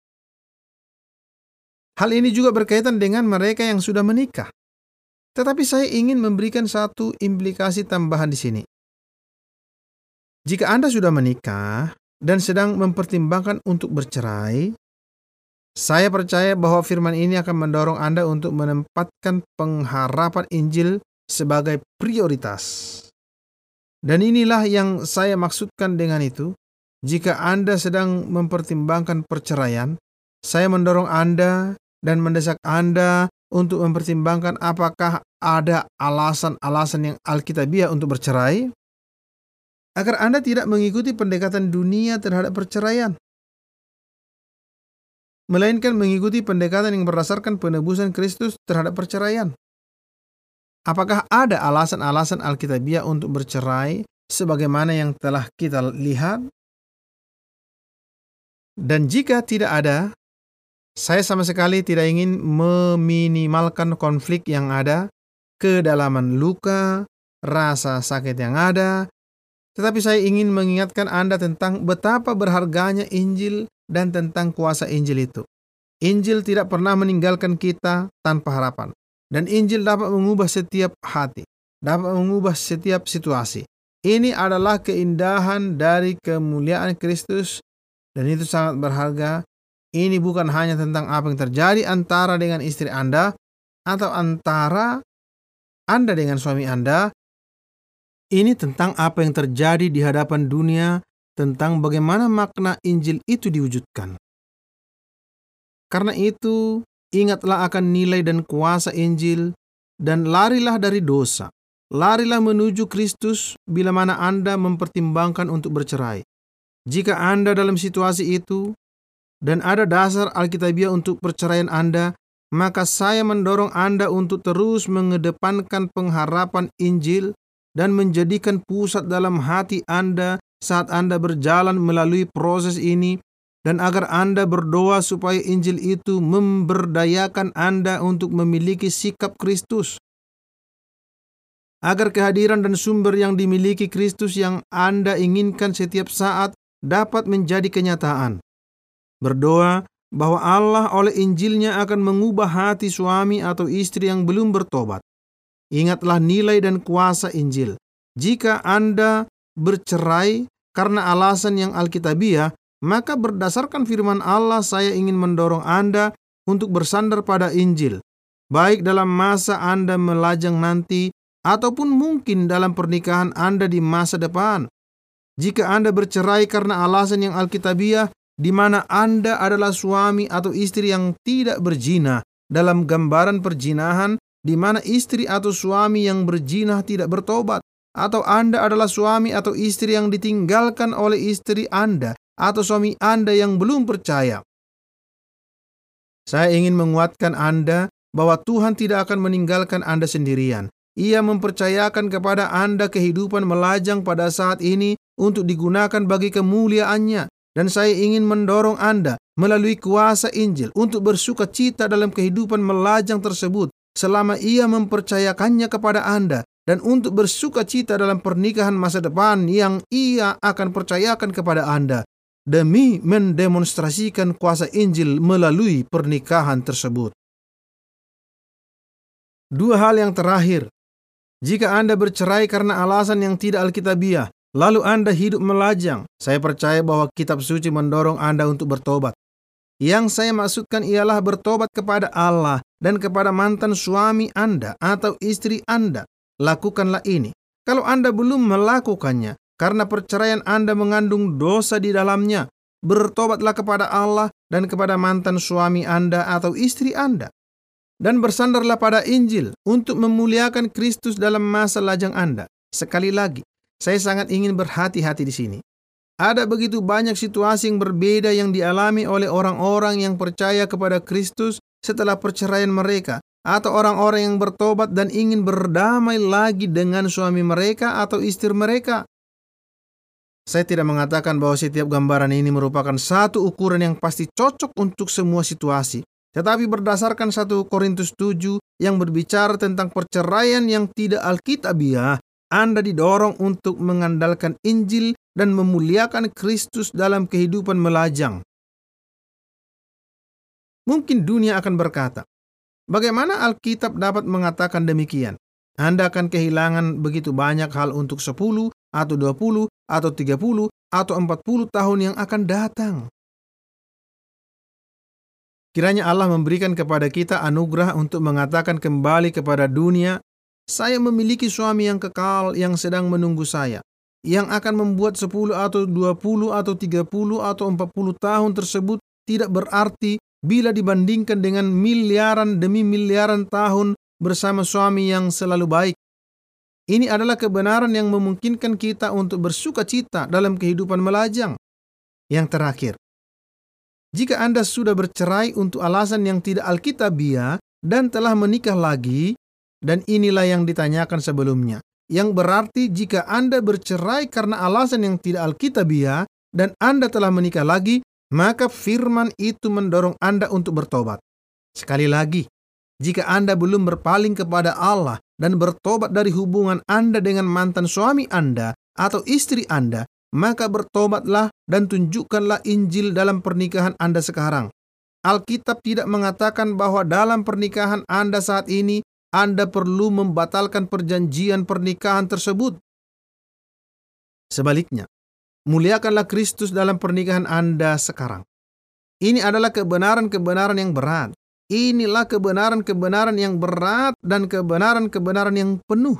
Hal ini juga berkaitan dengan mereka yang sudah menikah. Tetapi saya ingin memberikan satu implikasi tambahan di sini. Jika Anda sudah menikah dan sedang mempertimbangkan untuk bercerai, saya percaya bahwa firman ini akan mendorong Anda untuk menempatkan pengharapan Injil sebagai prioritas. Dan inilah yang saya maksudkan dengan itu. Jika Anda sedang mempertimbangkan perceraian, saya mendorong Anda dan mendesak Anda untuk mempertimbangkan apakah ada alasan-alasan yang alkitabiah untuk bercerai. agar Anda tidak mengikuti pendekatan dunia terhadap perceraian, melainkan mengikuti pendekatan yang berdasarkan penebusan Kristus terhadap perceraian. Apakah ada alasan-alasan Alkitabiah untuk bercerai sebagaimana yang telah kita lihat? Dan jika tidak ada, saya sama sekali tidak ingin meminimalkan konflik yang ada, kedalaman luka, rasa sakit yang ada, tetapi saya ingin mengingatkan Anda tentang betapa berharganya Injil dan tentang kuasa Injil itu. Injil tidak pernah meninggalkan kita tanpa harapan. Dan Injil dapat mengubah setiap hati, dapat mengubah setiap situasi. Ini adalah keindahan dari kemuliaan Kristus, dan itu sangat berharga. Ini bukan hanya tentang apa yang terjadi antara dengan istri Anda atau antara Anda dengan suami Anda. Ini tentang apa yang terjadi di hadapan dunia, tentang bagaimana makna Injil itu diwujudkan. Karena itu, ingatlah akan nilai dan kuasa Injil, dan larilah dari dosa. Larilah menuju Kristus bila mana Anda mempertimbangkan untuk bercerai. Jika Anda dalam situasi itu, dan ada dasar Alkitabiah untuk perceraian Anda, maka saya mendorong Anda untuk terus mengedepankan pengharapan Injil dan menjadikan pusat dalam hati Anda saat Anda berjalan melalui proses ini, dan agar Anda berdoa supaya Injil itu memberdayakan Anda untuk memiliki sikap Kristus. Agar kehadiran dan sumber yang dimiliki Kristus yang Anda inginkan setiap saat dapat menjadi kenyataan. Berdoa bahwa Allah oleh Injilnya akan mengubah hati suami atau istri yang belum bertobat. Ingatlah nilai dan kuasa Injil. Jika Anda bercerai karena alasan yang Alkitabiah, maka berdasarkan firman Allah saya ingin mendorong Anda untuk bersandar pada Injil, baik dalam masa Anda melajang nanti ataupun mungkin dalam pernikahan Anda di masa depan. Jika Anda bercerai karena alasan yang Alkitabiah, di mana Anda adalah suami atau istri yang tidak berzina dalam gambaran perzinahan, di mana istri atau suami yang berzina tidak bertobat, atau Anda adalah suami atau istri yang ditinggalkan oleh istri Anda atau suami Anda yang belum percaya. Saya ingin menguatkan Anda bahwa Tuhan tidak akan meninggalkan Anda sendirian. Ia mempercayakan kepada Anda kehidupan melajang pada saat ini untuk digunakan bagi kemuliaan-Nya. Dan saya ingin mendorong Anda melalui kuasa Injil untuk bersuka cita dalam kehidupan melajang tersebut selama Ia mempercayakannya kepada Anda, dan untuk bersuka cita dalam pernikahan masa depan yang Ia akan percayakan kepada Anda demi mendemonstrasikan kuasa Injil melalui pernikahan tersebut. Dua hal yang terakhir. Jika Anda bercerai karena alasan yang tidak Alkitabiah, lalu Anda hidup melajang, saya percaya bahwa kitab suci mendorong Anda untuk bertobat. Yang saya maksudkan ialah bertobat kepada Allah dan kepada mantan suami Anda atau istri Anda. Lakukanlah ini. Kalau Anda belum melakukannya, karena perceraian Anda mengandung dosa di dalamnya, bertobatlah kepada Allah dan kepada mantan suami Anda atau istri Anda. Dan bersandarlah pada Injil untuk memuliakan Kristus dalam masa lajang Anda. Sekali lagi, saya sangat ingin berhati-hati di sini. Ada begitu banyak situasi yang berbeda yang dialami oleh orang-orang yang percaya kepada Kristus setelah perceraian mereka, atau orang-orang yang bertobat dan ingin berdamai lagi dengan suami mereka atau istri mereka. Saya tidak mengatakan bahwa setiap gambaran ini merupakan satu ukuran yang pasti cocok untuk semua situasi. Tetapi berdasarkan satu Korintus tujuh yang berbicara tentang perceraian yang tidak Alkitabiah, Anda didorong untuk mengandalkan Injil dan memuliakan Kristus dalam kehidupan melajang. Mungkin dunia akan berkata, bagaimana Alkitab dapat mengatakan demikian? Anda akan kehilangan begitu banyak hal untuk sepuluh atau dua puluh atau tiga puluh atau empat puluh tahun yang akan datang. Kiranya Allah memberikan kepada kita anugerah untuk mengatakan kembali kepada dunia, saya memiliki suami yang kekal yang sedang menunggu saya, yang akan membuat sepuluh atau dua puluh atau tiga puluh atau empat puluh tahun tersebut tidak berarti bila dibandingkan dengan miliaran demi miliaran tahun bersama suami yang selalu baik. Ini adalah kebenaran yang memungkinkan kita untuk bersuka cita dalam kehidupan melajang. Yang terakhir, jika Anda sudah bercerai untuk alasan yang tidak alkitabiah dan telah menikah lagi, dan inilah yang ditanyakan sebelumnya, yang berarti jika Anda bercerai karena alasan yang tidak alkitabiah dan Anda telah menikah lagi, maka firman itu mendorong Anda untuk bertobat. Sekali lagi, jika Anda belum berpaling kepada Allah dan bertobat dari hubungan Anda dengan mantan suami Anda atau istri Anda, maka bertobatlah dan tunjukkanlah Injil dalam pernikahan Anda sekarang. Alkitab tidak mengatakan bahwa dalam pernikahan Anda saat ini, Anda perlu membatalkan perjanjian pernikahan tersebut. Sebaliknya, muliakanlah Kristus dalam pernikahan Anda sekarang. Ini adalah kebenaran-kebenaran yang berat. Inilah kebenaran-kebenaran yang berat dan kebenaran-kebenaran yang penuh.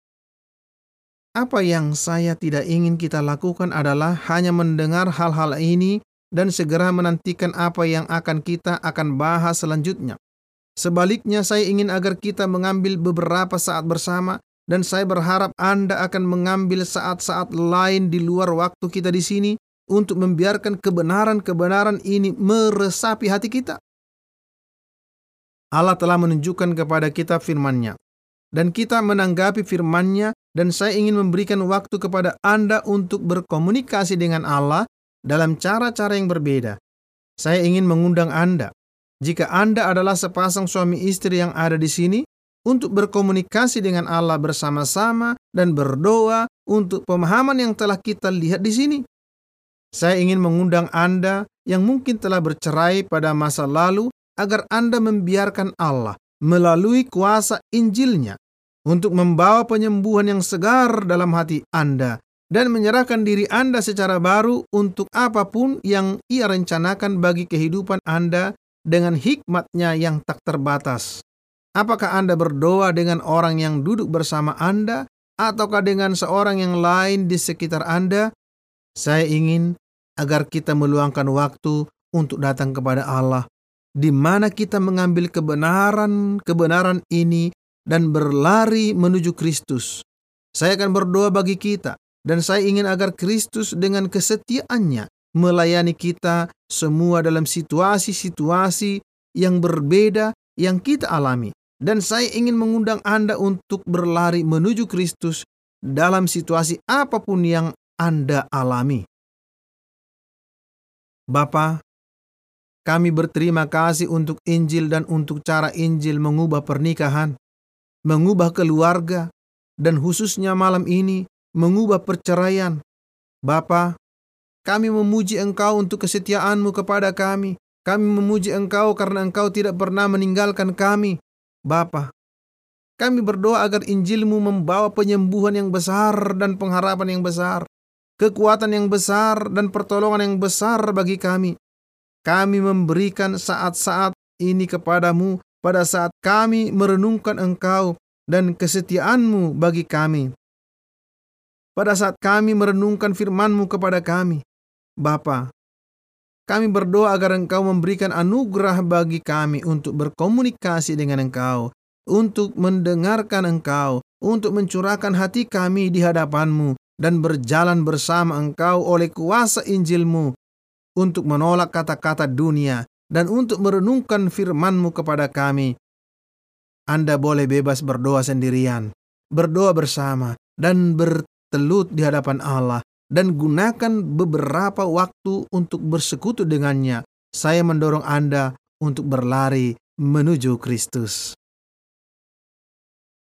Apa yang saya tidak ingin kita lakukan adalah hanya mendengar hal-hal ini dan segera menantikan apa yang akan kita akan bahas selanjutnya. Sebaliknya, saya ingin agar kita mengambil beberapa saat bersama, dan saya berharap Anda akan mengambil saat-saat lain di luar waktu kita di sini untuk membiarkan kebenaran-kebenaran ini meresapi hati kita. Allah telah menunjukkan kepada kita firman-Nya, dan kita menanggapi firman-Nya, dan saya ingin memberikan waktu kepada Anda untuk berkomunikasi dengan Allah dalam cara-cara yang berbeda. Saya ingin mengundang Anda, jika Anda adalah sepasang suami istri yang ada di sini, untuk berkomunikasi dengan Allah bersama-sama dan berdoa untuk pemahaman yang telah kita lihat di sini. Saya ingin mengundang Anda yang mungkin telah bercerai pada masa lalu, agar Anda membiarkan Allah melalui kuasa Injilnya untuk membawa penyembuhan yang segar dalam hati Anda dan menyerahkan diri Anda secara baru untuk apapun yang Ia rencanakan bagi kehidupan Anda dengan hikmat-Nya yang tak terbatas. Apakah Anda berdoa dengan orang yang duduk bersama Anda ataukah dengan seorang yang lain di sekitar Anda? Saya ingin agar kita meluangkan waktu untuk datang kepada Allah, di mana kita mengambil kebenaran-kebenaran ini dan berlari menuju Kristus. Saya akan berdoa bagi kita, dan saya ingin agar Kristus dengan kesetiaannya melayani kita semua dalam situasi-situasi yang berbeda yang kita alami. Dan saya ingin mengundang Anda untuk berlari menuju Kristus dalam situasi apapun yang Anda alami. Bapa, kami berterima kasih untuk Injil dan untuk cara Injil mengubah pernikahan, mengubah keluarga, dan khususnya malam ini mengubah perceraian. Bapa, kami memuji Engkau untuk kesetiaan-Mu kepada kami. Kami memuji Engkau karena Engkau tidak pernah meninggalkan kami. Bapa, kami berdoa agar Injil-Mu membawa penyembuhan yang besar dan pengharapan yang besar, kekuatan yang besar dan pertolongan yang besar bagi kami. Kami memberikan saat-saat ini kepadamu pada saat kami merenungkan Engkau dan kesetiaan-Mu bagi kami. Pada saat kami merenungkan firman-Mu kepada kami, Bapa, kami berdoa agar Engkau memberikan anugerah bagi kami untuk berkomunikasi dengan Engkau, untuk mendengarkan Engkau, untuk mencurahkan hati kami di hadapan-Mu dan berjalan bersama Engkau oleh kuasa Injil-Mu, untuk menolak kata-kata dunia dan untuk merenungkan firman-Mu kepada kami. Anda boleh bebas berdoa sendirian, berdoa bersama, dan bertelut di hadapan Allah, dan gunakan beberapa waktu untuk bersekutu dengannya. Saya mendorong Anda untuk berlari menuju Kristus.